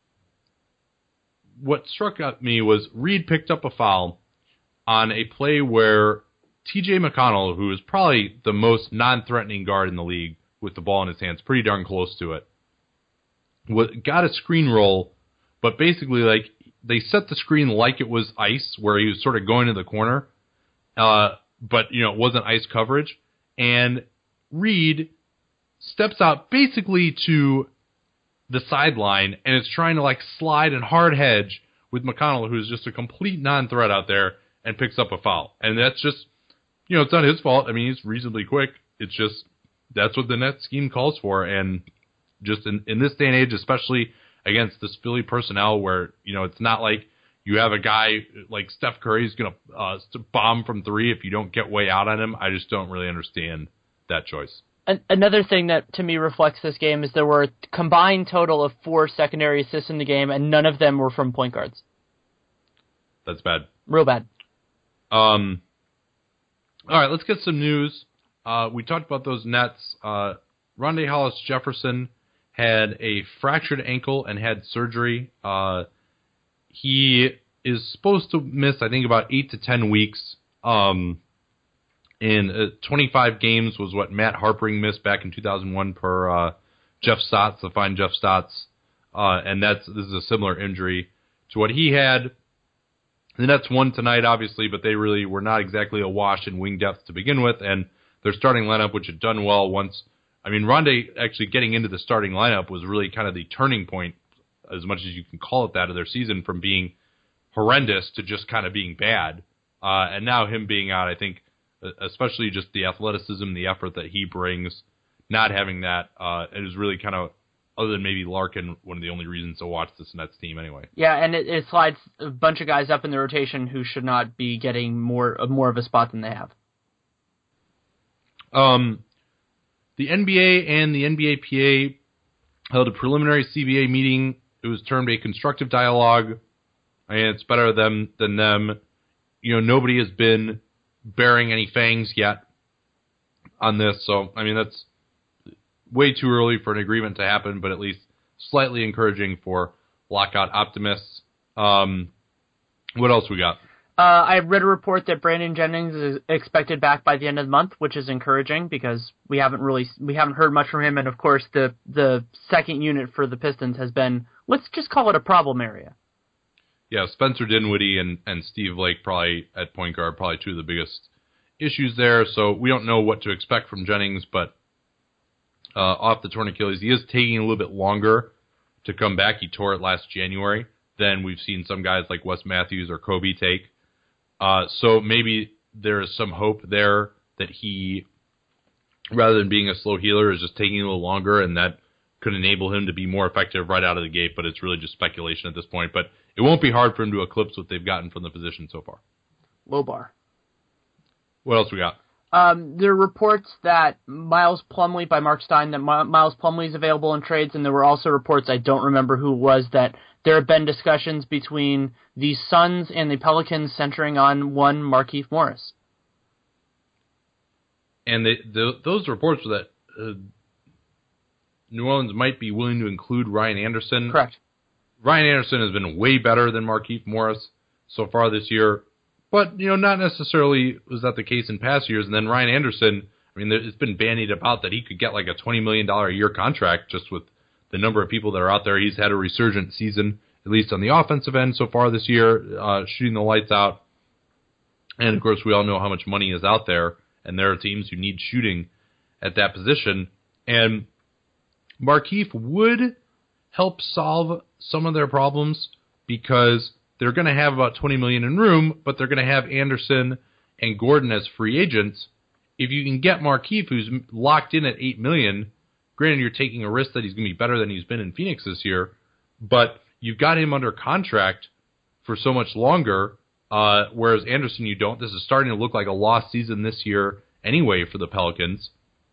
what struck at me was Reed picked up a foul on a play where T J McConnell, who is probably the most non-threatening guard in the league with the ball in his hands, pretty darn close to it, got a screen roll, but basically like they set the screen like it was ice, where he was sort of going to the corner, uh, but you know it wasn't ice coverage, and Reed steps out basically to the sideline and is trying to like slide and hard hedge with McConnell, who's just a complete non-threat out there, and picks up a foul. And that's just, you know, it's not his fault. I mean, he's reasonably quick. It's just, that's what the net scheme calls for. And just in, in this day and age, especially against this Philly personnel where, you know, it's not like you have a guy like Steph Curry who's going to uh, bomb from three if you don't get way out on him. I just don't really understand that choice. Another thing that, to me, reflects this game is there were a combined total of four secondary assists in the game, and none of them were from point guards. That's bad. Real bad. Um. All right, let's get some news. Uh, we talked about those Nets. Uh, Rondae Hollis-Jefferson had a fractured ankle and had surgery. Uh, he is supposed to miss, I think, about eight to ten weeks. Um. In uh, twenty-five games was what Matt Harpring missed back in two thousand one per uh, Jeff Stotts, the fine Jeff Stotts. Uh, and that's this is a similar injury to what he had. The Nets won tonight, obviously, but they really were not exactly a wash in wing depth to begin with. And their starting lineup, which had done well once. I mean, Rondae actually getting into the starting lineup was really kind of the turning point, as much as you can call it that, of their season, from being horrendous to just kind of being bad. Uh, and now him being out, I think, especially just the athleticism, the effort that he brings, not having that, uh, it is really kind of, other than maybe Larkin, one of the only reasons to watch this Nets team anyway. Yeah, and it, it slides a bunch of guys up in the rotation who should not be getting more more of a spot than they have. Um, the N B A and the N B A P A held a preliminary C B A meeting. It was termed a constructive dialogue, and it's better than than them. You know, nobody has been bearing any fangs yet on this, so I mean that's way too early for an agreement to happen, but at least slightly encouraging for lockout optimists. Um, what else we got? Uh, I read a report that Brandon Jennings is expected back by the end of the month, which is encouraging because we haven't really we haven't heard much from him, and of course the the second unit for the Pistons has been, let's just call it a problem area. Yeah, Spencer Dinwiddie and, and Steve Lake probably at point guard, probably two of the biggest issues there. So we don't know what to expect from Jennings, but uh, off the torn Achilles, he is taking a little bit longer to come back. He tore it last January than we've seen some guys like Wes Matthews or Kobe take. Uh, so maybe there is some hope there that he, rather than being a slow healer, is just taking a little longer, and that could enable him to be more effective right out of the gate, but it's really just speculation at this point. But it won't be hard for him to eclipse what they've gotten from the position so far. Low bar. What else we got? Um, there are reports that Miles Plumlee, by Mark Stein, that My- Miles Plumlee is available in trades, and there were also reports, I don't remember who it was, that there have been discussions between the Suns and the Pelicans centering on one Markieff Morris. And they, the, those reports were that uh, New Orleans might be willing to include Ryan Anderson. Correct. Ryan Anderson has been way better than Markieff Morris so far this year. But, you know, not necessarily was that the case in past years. And then Ryan Anderson, I mean, it's been bandied about that he could get like a twenty million dollars a year contract just with the number of people that are out there. He's had a resurgent season, at least on the offensive end so far this year, uh, shooting the lights out. And, of course, we all know how much money is out there, and there are teams who need shooting at that position. And Markieff would help solve some of their problems because they're going to have about twenty million dollars in room, but they're going to have Anderson and Gordon as free agents. If you can get Markieff, who's locked in at eight million dollars, granted you're taking a risk that he's going to be better than he's been in Phoenix this year, but you've got him under contract for so much longer, uh, whereas Anderson you don't. This is starting to look like a lost season this year anyway for the Pelicans.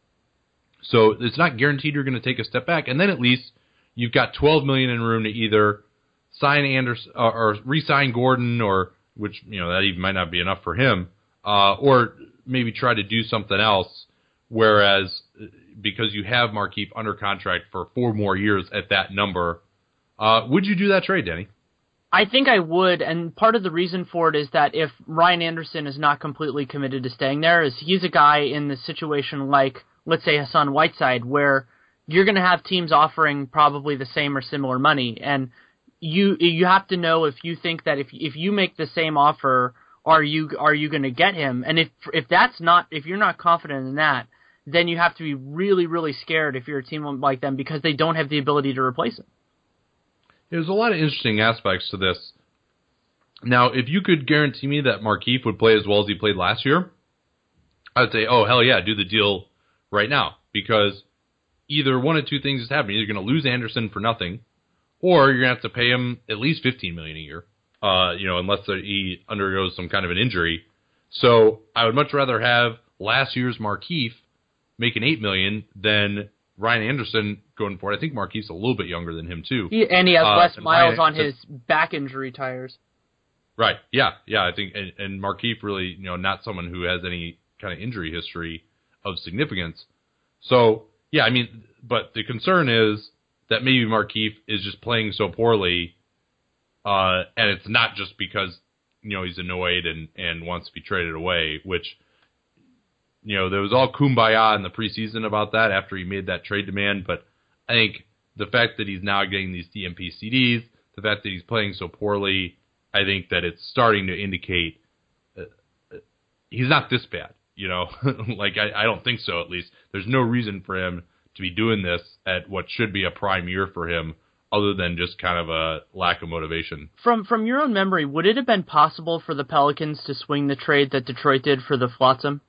So it's not guaranteed you're going to take a step back, and then at least you've got twelve million dollars in room to either sign Anderson uh, or re-sign Gordon, or which you know that even might not be enough for him, uh, or maybe try to do something else. Whereas because you have Markieff under contract for four more years at that number, uh, would you do that trade, Danny? I think I would, and part of the reason for it is that if Ryan Anderson is not completely committed to staying there, is he's a guy in the situation like, let's say, Hassan Whiteside, where you're going to have teams offering probably the same or similar money, and you you have to know if you think that if if you make the same offer, are you are you going to get him? And if if that's not if you're not confident in that, then you have to be really really scared if you're a team like them because they don't have the ability to replace him. There's a lot of interesting aspects to this. Now, if you could guarantee me that Markieff would play as well as he played last year, I'd say, oh hell yeah, do the deal right now, because either one of two things is happening: you're going to lose Anderson for nothing, or you're going to have to pay him at least fifteen million dollars a year, uh, you know, unless he undergoes some kind of an injury. So I would much rather have last year's Markieff making eight million dollars than Ryan Anderson going for it. I think Markieff's a little bit younger than him too, he, and he has uh, less miles Ryan, on his back injury tires. Right? Yeah, yeah. I think, and, and Markieff really, you know, not someone who has any kind of injury history of significance. So yeah, I mean, but the concern is that maybe Markieff is just playing so poorly, uh, and it's not just because, you know, he's annoyed and, and wants to be traded away, which, you know, there was all kumbaya in the preseason about that after he made that trade demand, but I think the fact that he's now getting these D M P C Ds, the fact that he's playing so poorly, I think that it's starting to indicate uh, he's not this bad, you know? Like, I, I don't think so, at least. There's no reason for him to be doing this at what should be a prime year for him other than just kind of a lack of motivation. From from your own memory, would it have been possible for the Pelicans to swing the trade that Detroit did for the Flotsam?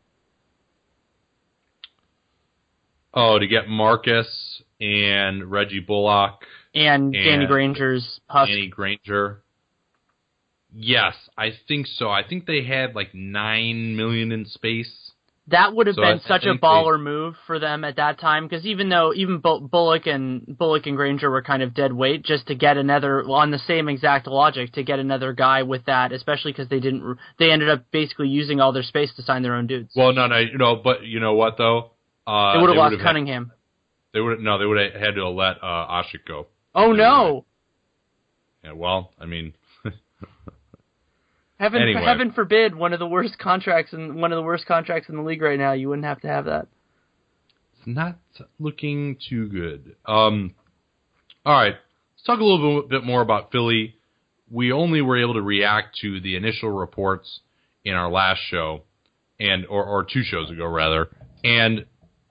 Oh, to get Marcus and Reggie Bullock and, and Danny Granger's Husk. Danny Granger. Yes, I think so. I think they had like nine million in space. That would have so been I, such I a baller they, move for them at that time, because even though even Bullock and Bullock and Granger were kind of dead weight, just to get another on the same exact logic to get another guy with that, especially because they didn't they ended up basically using all their space to sign their own dudes. Well, no, no, you know, but you know what though? Uh, they would have lost Cunningham. Had, they would no, they would have had to have let uh, Asik go. Oh no! Yeah, well, I mean. Heaven, anyway. heaven forbid, one of the worst contracts in one of the worst contracts in the league right now. You wouldn't have to have that. It's not looking too good. Um, all right, let's talk a little bit more about Philly. We only were able to react to the initial reports in our last show, and or, or two shows ago rather, and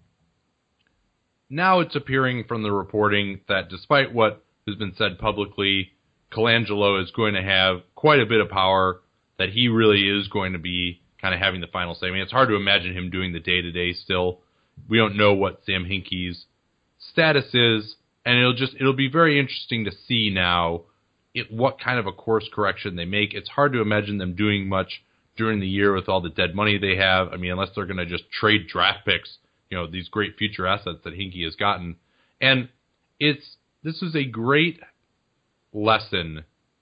now it's appearing from the reporting that despite what has been said publicly, Colangelo is going to have quite a bit of power. That he really is going to be kind of having the final say. I mean, it's hard to imagine him doing the day-to-day still. We don't know what Sam Hinkie's status is, and it'll just it'll be very interesting to see now it, what kind of a course correction they make. It's hard to imagine them doing much during the year with all the dead money they have. I mean, unless they're going to just trade draft picks, you know, these great future assets that Hinkie has gotten. And it's this is a great lesson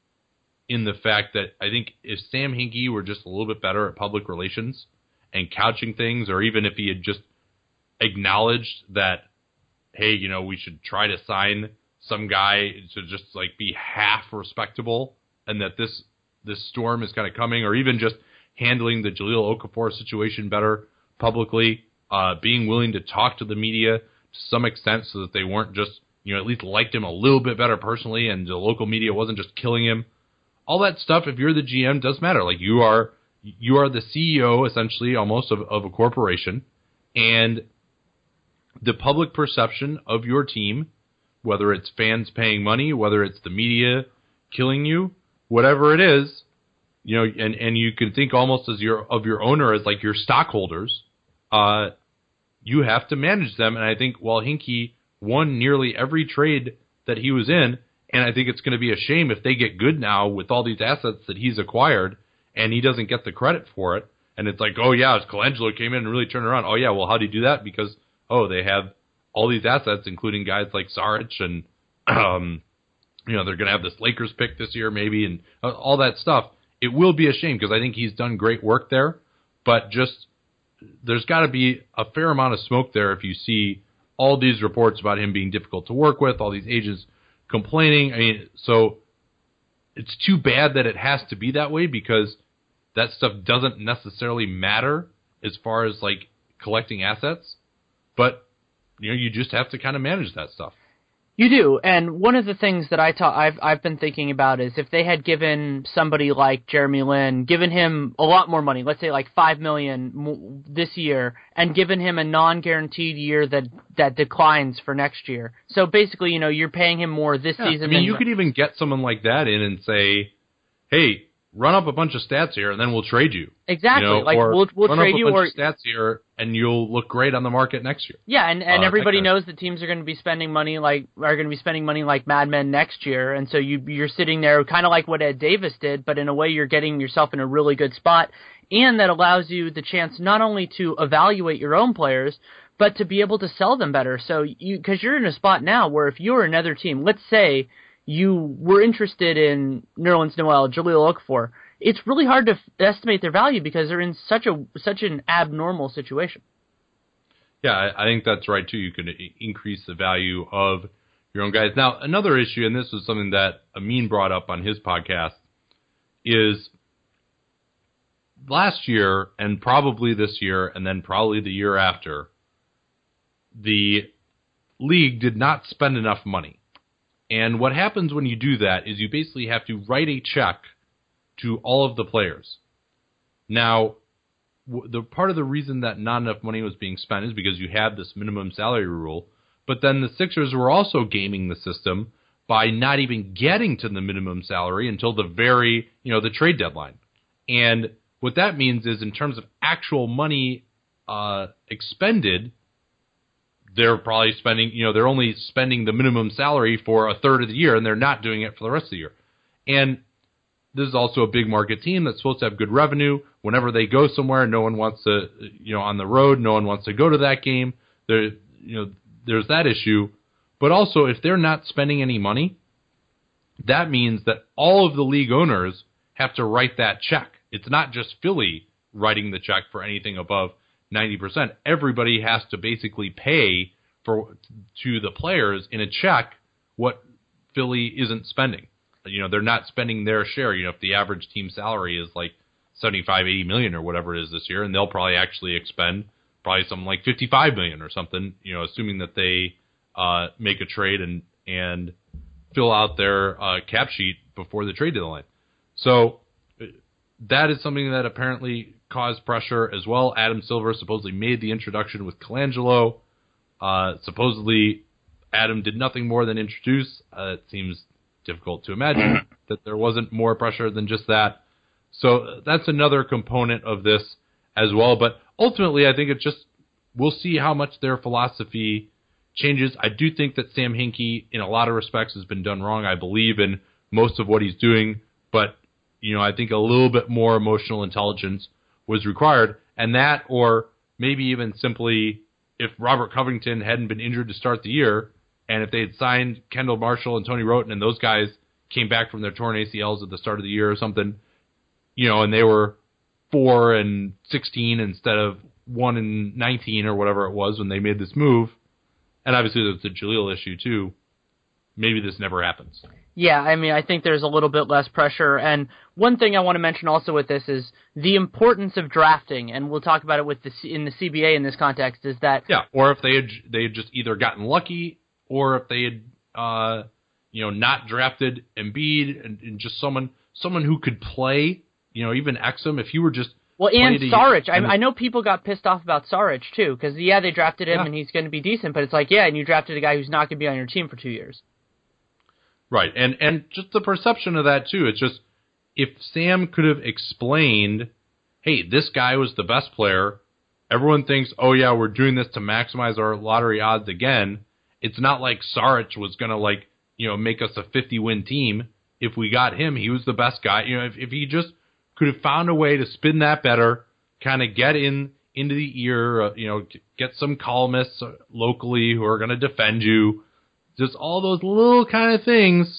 in the fact that I think if Sam Hinkie were just a little bit better at public relations and couching things, or even if he had just acknowledged that, hey, you know, we should try to sign some guy to just like be half respectable, and that this this storm is kind of coming, or even just handling the Jahlil Okafor situation better publicly, uh, being willing to talk to the media to some extent so that they weren't just, you know, at least liked him a little bit better personally, and the local media wasn't just killing him. All that stuff, if you're the G M, does matter. Like, you are you are the C E O, essentially, almost, of, of a corporation, and the public perception of your team, whether it's fans paying money, whether it's the media killing you, whatever it is, you know, and, and you can think almost as your of your owner as like your stockholders, uh, you have to manage them. And I think while Hinkie won nearly every trade that he was in, and I think it's going to be a shame if they get good now with all these assets that he's acquired and he doesn't get the credit for it. And it's like, oh, yeah, Colangelo came in and really turned around. Oh, yeah, well, how do you do that? Because, oh, they have all these assets, including guys like Saric, and, um, you know, they're going to have this Lakers pick this year maybe, and all that stuff. It will be a shame because I think he's done great work there. But just there's got to be a fair amount of smoke there if you see all these reports about him being difficult to work with, all these agents complaining. I mean, so it's too bad that it has to be that way, because that stuff doesn't necessarily matter as far as like collecting assets, but you know, you just have to kind of manage that stuff. You do, and one of the things that I ta- I've I've been thinking about is if they had given somebody like Jeremy Lin, given him a lot more money, let's say like five million dollars this year, and given him a non-guaranteed year that that declines for next year. So basically, you know, you're paying him more this yeah, season. I mean, than you could even get someone like that in and say, "Hey, run up a bunch of stats here, and then we'll trade you." Exactly, you know, like or we'll we'll run trade up a you, bunch or of stats here, and you'll look great on the market next year. Yeah, and, and uh, everybody knows knows that teams are going to be spending money like are going to be spending money like madmen next year, and so you you're sitting there kind of like what Ed Davis did, but in a way you're getting yourself in a really good spot, and that allows you the chance not only to evaluate your own players, but to be able to sell them better. So you because you're in a spot now where if you're another team, let's say you were interested in Nerlens Noel, Jahlil Okafor, it's really hard to f- estimate their value because they're in such a such an abnormal situation. Yeah, I, I think that's right too. You can I- increase the value of your own guys. Now, another issue, and this was something that Amin brought up on his podcast, is last year and probably this year and then probably the year after, the league did not spend enough money. And what happens when you do that is you basically have to write a check to all of the players. Now, w- the part of the reason that not enough money was being spent is because you had this minimum salary rule, but then the Sixers were also gaming the system by not even getting to the minimum salary until the very, you know, the trade deadline. And what that means is in terms of actual money uh, expended, they're probably spending, you know, they're only spending the minimum salary for a third of the year, and they're not doing it for the rest of the year. And this is also a big market team that's supposed to have good revenue. Whenever they go somewhere, no one wants to, you know, on the road, no one wants to go to that game. There, you know, there's that issue. But also, if they're not spending any money, that means that all of the league owners have to write that check. It's not just Philly writing the check for anything above ninety percent. Everybody has to basically pay for to the players in a check what Philly isn't spending. You know, they're not spending their share. You know, if the average team salary is like seventy-five, eighty million or whatever it is this year, and they'll probably actually expend probably something like fifty-five million or something, you know, assuming that they uh, make a trade and, and fill out their uh, cap sheet before the trade deadline. So that is something that apparently caused pressure as well. Adam Silver supposedly made the introduction with Colangelo. Uh, supposedly, Adam did nothing more than introduce. Uh, it seems difficult to imagine that there wasn't more pressure than just that. So that's another component of this as well. But ultimately, I think it's just, we'll see how much their philosophy changes. I do think that Sam Hinkie, in a lot of respects, has been done wrong. I believe in most of what he's doing, but you know, I think a little bit more emotional intelligence was required, and that, or maybe even simply, if Robert Covington hadn't been injured to start the year, and if they had signed Kendall Marshall and Tony Roten, and those guys came back from their torn A C Ls at the start of the year or something, you know, and they were four and sixteen instead of one and nineteen or whatever it was when they made this move, and obviously there's the Jaleel issue too, maybe this never happens. Yeah, I mean, I think there's a little bit less pressure. And one thing I want to mention also with this is the importance of drafting, and we'll talk about it with the C- in the C B A in this context, is that... Yeah, or if they had, they had just either gotten lucky, or if they had, uh, you know, not drafted Embiid, and, and just someone someone who could play, you know, even Exum, if you were just... Well, and Saric. I, I know people got pissed off about Saric, too, because, yeah, they drafted him, yeah. and he's going to be decent, but it's like, yeah, and you drafted a guy who's not going to be on your team for two years. Right, and and just the perception of that, too. It's just, if Sam could have explained, hey, this guy was the best player, everyone thinks, oh, yeah, we're doing this to maximize our lottery odds again. It's not like Saric was going to, like, you know, make us a fifty-win team. If we got him, he was the best guy. You know, if, if he just could have found a way to spin that better, kind of get in into the ear, uh, you know, get some columnists locally who are going to defend you, just all those little kind of things,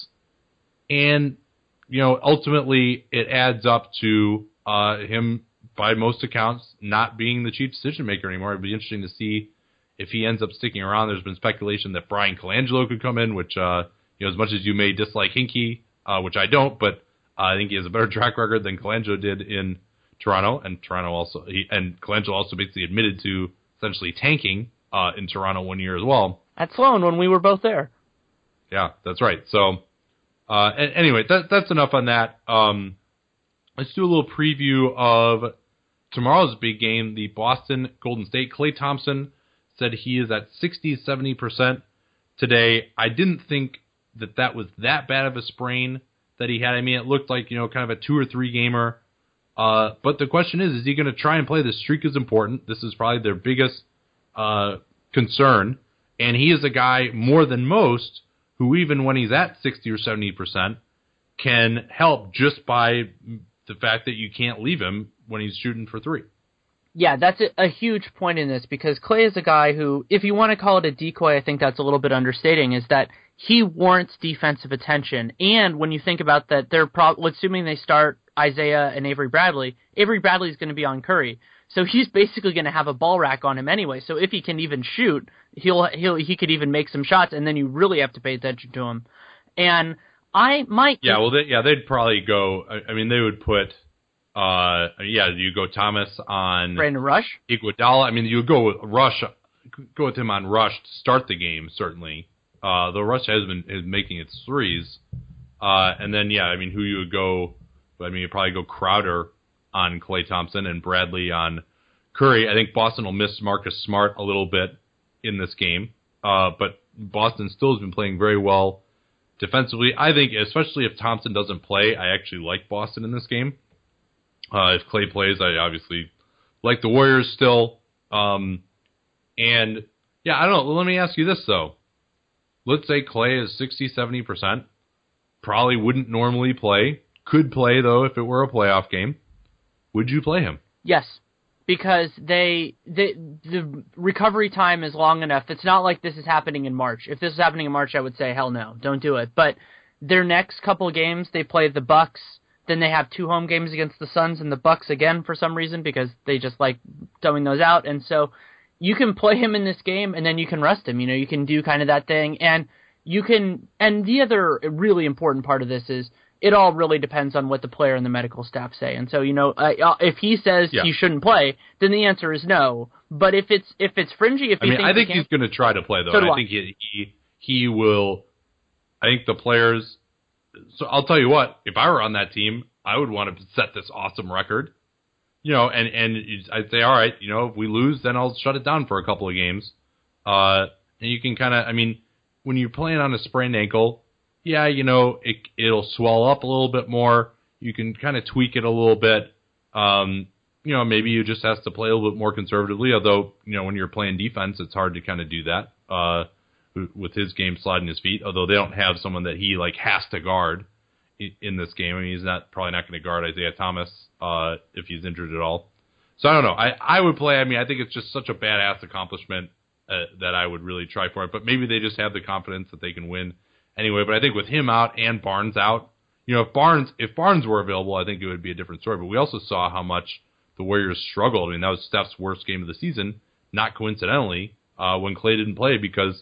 and, you know, ultimately it adds up to uh, him, by most accounts, not being the chief decision maker anymore. It'd be interesting to see if he ends up sticking around. There's been speculation that Brian Colangelo could come in, which, uh, you know, as much as you may dislike Hinkie, uh, which I don't, but uh, I think he has a better track record than Colangelo did in Toronto, and Toronto also, he, and Colangelo also basically admitted to essentially tanking uh, in Toronto one year as well. At Sloan when we were both there. Yeah, that's right. So, uh, anyway, that, that's enough on that. Um, let's do a little preview of tomorrow's big game, the Boston Golden State. Klay Thompson said he is at sixty, seventy percent today. I didn't think that that was that bad of a sprain that he had. I mean, it looked like, you know, kind of a two or three gamer. Uh, but the question is, is he going to try and play? The streak is important. This is probably their biggest uh, concern. And he is a guy more than most who, even when he's at sixty or seventy percent, can help just by the fact that you can't leave him when he's shooting for three. Yeah, that's a, a huge point in this, because Klay is a guy who, if you want to call it a decoy, I think that's a little bit understating, is that he warrants defensive attention. And when you think about that, they're pro- assuming they start Isaiah and Avery Bradley, Avery Bradley is going to be on Curry. So he's basically going to have a ball rack on him anyway. So if he can even shoot, he'll he'll he could even make some shots, and then you really have to pay attention to him. And I might yeah, well, they, yeah, they'd probably go. I, I mean, they would put uh yeah, you go Thomas on Brandon Rush, Iguodala. I mean, you would go with Rush, go with him on Rush to start the game certainly. Uh, though Rush has been is making its threes, uh, and then yeah, I mean, who you would go? I mean, you'd probably go Crowder on Klay Thompson and Bradley on Curry. I think Boston will miss Marcus Smart a little bit in this game, uh, but Boston still has been playing very well defensively. I think, especially if Thompson doesn't play, I actually like Boston in this game. Uh, if Clay plays, I obviously like the Warriors still. Um, and, yeah, I don't know. Let me ask you this, though. Let's say Clay is sixty, seventy percent. Probably wouldn't normally play. Could play, though, if it were a playoff game. Would you play him? Yes, because they, they the recovery time is long enough. It's not like this is happening in March. If this was happening in March, I would say, hell no, don't do it. But their next couple of games, they play the Bucks. Then they have two home games against the Suns and the Bucks again for some reason because they just like dumbing those out. And so you can play him in this game and then you can rest him. You know, you can do kind of that thing. And you can, and the other really important part of this is it all really depends on what the player and the medical staff say. And so, you know, uh, if he says yeah. he shouldn't play, then the answer is no. But if it's if it's fringy, if I he mean, thinks I think he he's going to try to play though. So and do I I. think he, he he will. I think the players. So I'll tell you what. If I were on that team, I would want to set this awesome record. You know, and and I'd say, all right, you know, if we lose, then I'll shut it down for a couple of games. Uh, and you can kind of, I mean, when you're playing on a sprained ankle. Yeah, you know, it, it'll swell up a little bit more. You can kind of tweak it a little bit. Um, you know, maybe you just have to play a little bit more conservatively, although, you know, when you're playing defense, it's hard to kind of do that uh, with his game sliding his feet, although they don't have someone that he, like, has to guard in this game. I mean, he's not probably not going to guard Isaiah Thomas uh, if he's injured at all. So I don't know. I, I would play. I mean, I think it's just such a badass accomplishment uh, that I would really try for it. But maybe they just have the confidence that they can win anyway. But I think with him out and Barnes out, you know, if Barnes if Barnes were available, I think it would be a different story. But we also saw how much the Warriors struggled. I mean, that was Steph's worst game of the season, not coincidentally, uh, when Clay didn't play because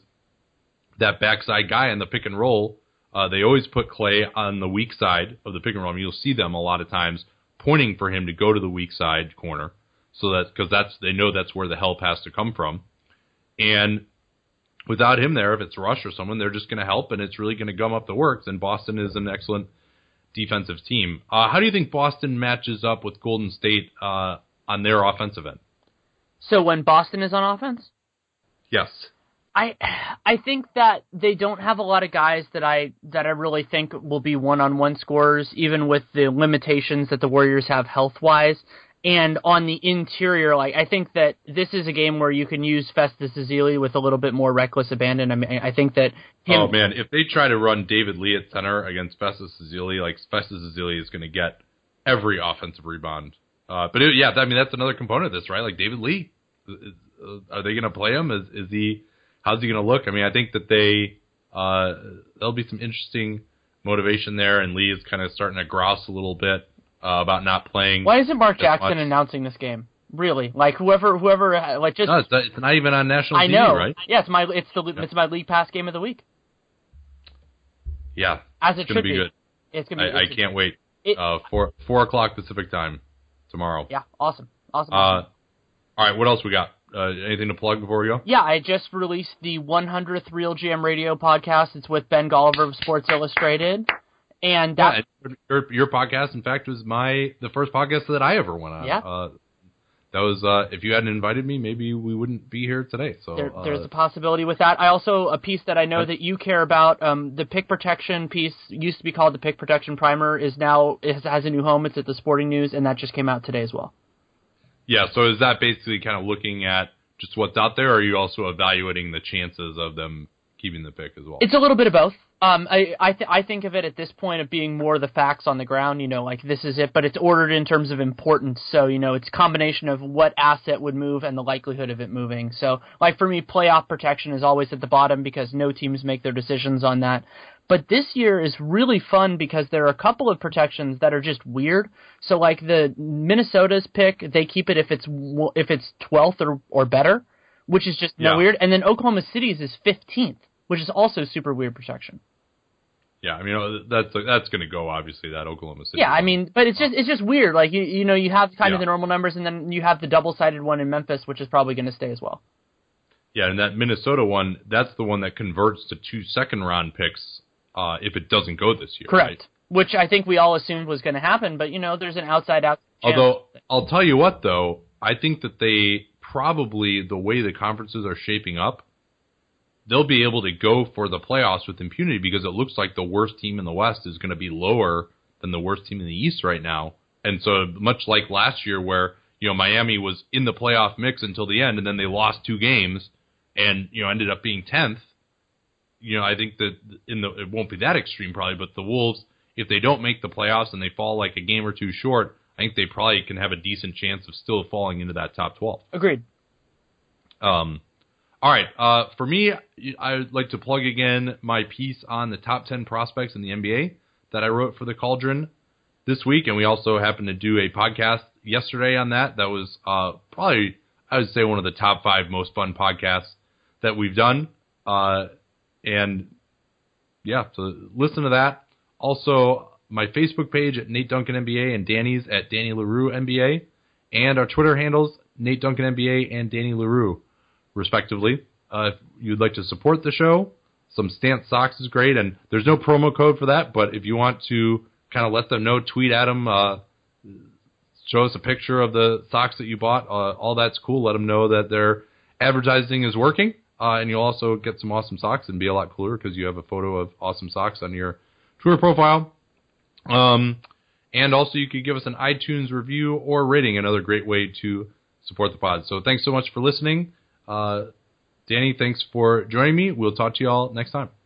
that backside guy in the pick and roll, uh, they always put Clay on the weak side of the pick and roll. I mean, you'll see them a lot of times pointing for him to go to the weak side corner, so that because that's they know that's where the help has to come from. And without him there, if it's Rush or someone, they're just going to help, and it's really going to gum up the works. And Boston is an excellent defensive team. Uh, how do you think Boston matches up with Golden State uh, on their offensive end? So when Boston is on offense? Yes. I I think that they don't have a lot of guys that I that I really think will be one-on-one scorers, even with the limitations that the Warriors have health-wise. And on the interior, like I think that this is a game where you can use Festus Ezeli with a little bit more reckless abandon. I mean, I think that him, oh man, if they try to run David Lee at center against Festus Ezeli, like Festus Ezeli is going to get every offensive rebound. Uh, but it, yeah, I mean that's another component of this, right? Like David Lee, is, are they going to play him? Is is he? How's he going to look? I mean, I think that they uh, there'll be some interesting motivation there, and Lee is kind of starting to grouse a little bit. Uh, about not playing. Why isn't Mark Jackson much. announcing this game? Really, like whoever, whoever, like just. No, it's, it's not even on national I T V, know. right? Yeah, it's my it's the yeah. it's my League Pass game of the week. Yeah, as it it's should gonna be, be. good. It's gonna be. I, it's, I can't wait. It, uh, four four o'clock Pacific time tomorrow. Yeah, awesome, awesome. Uh, awesome. all right, what else we got? Uh, anything to plug before we go? Yeah, I just released the one hundredth Real G M Radio podcast. It's with Ben Golliver of Sports Illustrated. And that, yeah, your, your podcast, in fact, was my the first podcast that I ever went on. Yeah. Uh, that was uh, if you hadn't invited me, maybe we wouldn't be here today. So there, uh, there's a possibility with that. I also a piece that I know that you care about. Um, the pick protection piece used to be called the Pick Protection Primer. Is now it has a new home. It's at the Sporting News, and that just came out today as well. Yeah. So is that basically kind of looking at just what's out there, or are you also evaluating the chances of them keeping the pick as well? It's a little bit of both. Um, I I, th- I think of it at this point of being more the facts on the ground, you know, like this is it, but it's ordered in terms of importance. So, you know, it's a combination of what asset would move and the likelihood of it moving. So, like for me, playoff protection is always at the bottom because no teams make their decisions on that. But this year is really fun because there are a couple of protections that are just weird. So, like the Minnesota's pick, they keep it if it's if it's twelfth or, or better, which is just yeah. no weird. And then Oklahoma City's is fifteenth. Which is also super weird protection. Yeah, I mean that's that's going to go obviously that Oklahoma City. Yeah, I mean, but it's just it's just weird. Like you you know you have kind yeah. of the normal numbers, and then you have the double sided one in Memphis, which is probably going to stay as well. Yeah, and that Minnesota one, that's the one that converts to two second round picks uh, if it doesn't go this year. Correct. Right? Which I think we all assumed was going to happen, but you know there's an outside out. Although I'll tell you what though, I think that they probably the way the conferences are shaping up. they'll be able to go for the playoffs with impunity because it looks like the worst team in the West is going to be lower than the worst team in the East right now. And so much like last year where, you know, Miami was in the playoff mix until the end and then they lost two games and, you know, ended up being tenth. You know, I think that in the it won't be that extreme probably, but the Wolves, if they don't make the playoffs and they fall like a game or two short, I think they probably can have a decent chance of still falling into that top twelve. Agreed. Um, all right. Uh, for me, I would like to plug again my piece on the top ten prospects in the N B A that I wrote for the Cauldron this week, and we also happened to do a podcast yesterday on that. That was uh, probably, I would say, one of the top five most fun podcasts that we've done. Uh, and yeah, so listen to that. Also, my Facebook page at Nate Duncan N B A and Danny's at Danny LaRue N B A, and our Twitter handles, Nate Duncan N B A and Danny LaRue, respectively. Uh, if you'd like to support the show, some Stance socks is great, and there's no promo code for that, but if you want to kind of let them know, tweet at them, uh, show us a picture of the socks that you bought, uh, all that's cool. Let them know that their advertising is working, uh, and you'll also get some awesome socks and be a lot cooler because you have a photo of awesome socks on your Twitter profile. Um, and also you could give us an iTunes review or rating, another great way to support the pod. So thanks so much for listening. Uh, Danny, thanks for joining me. We'll talk to you all next time.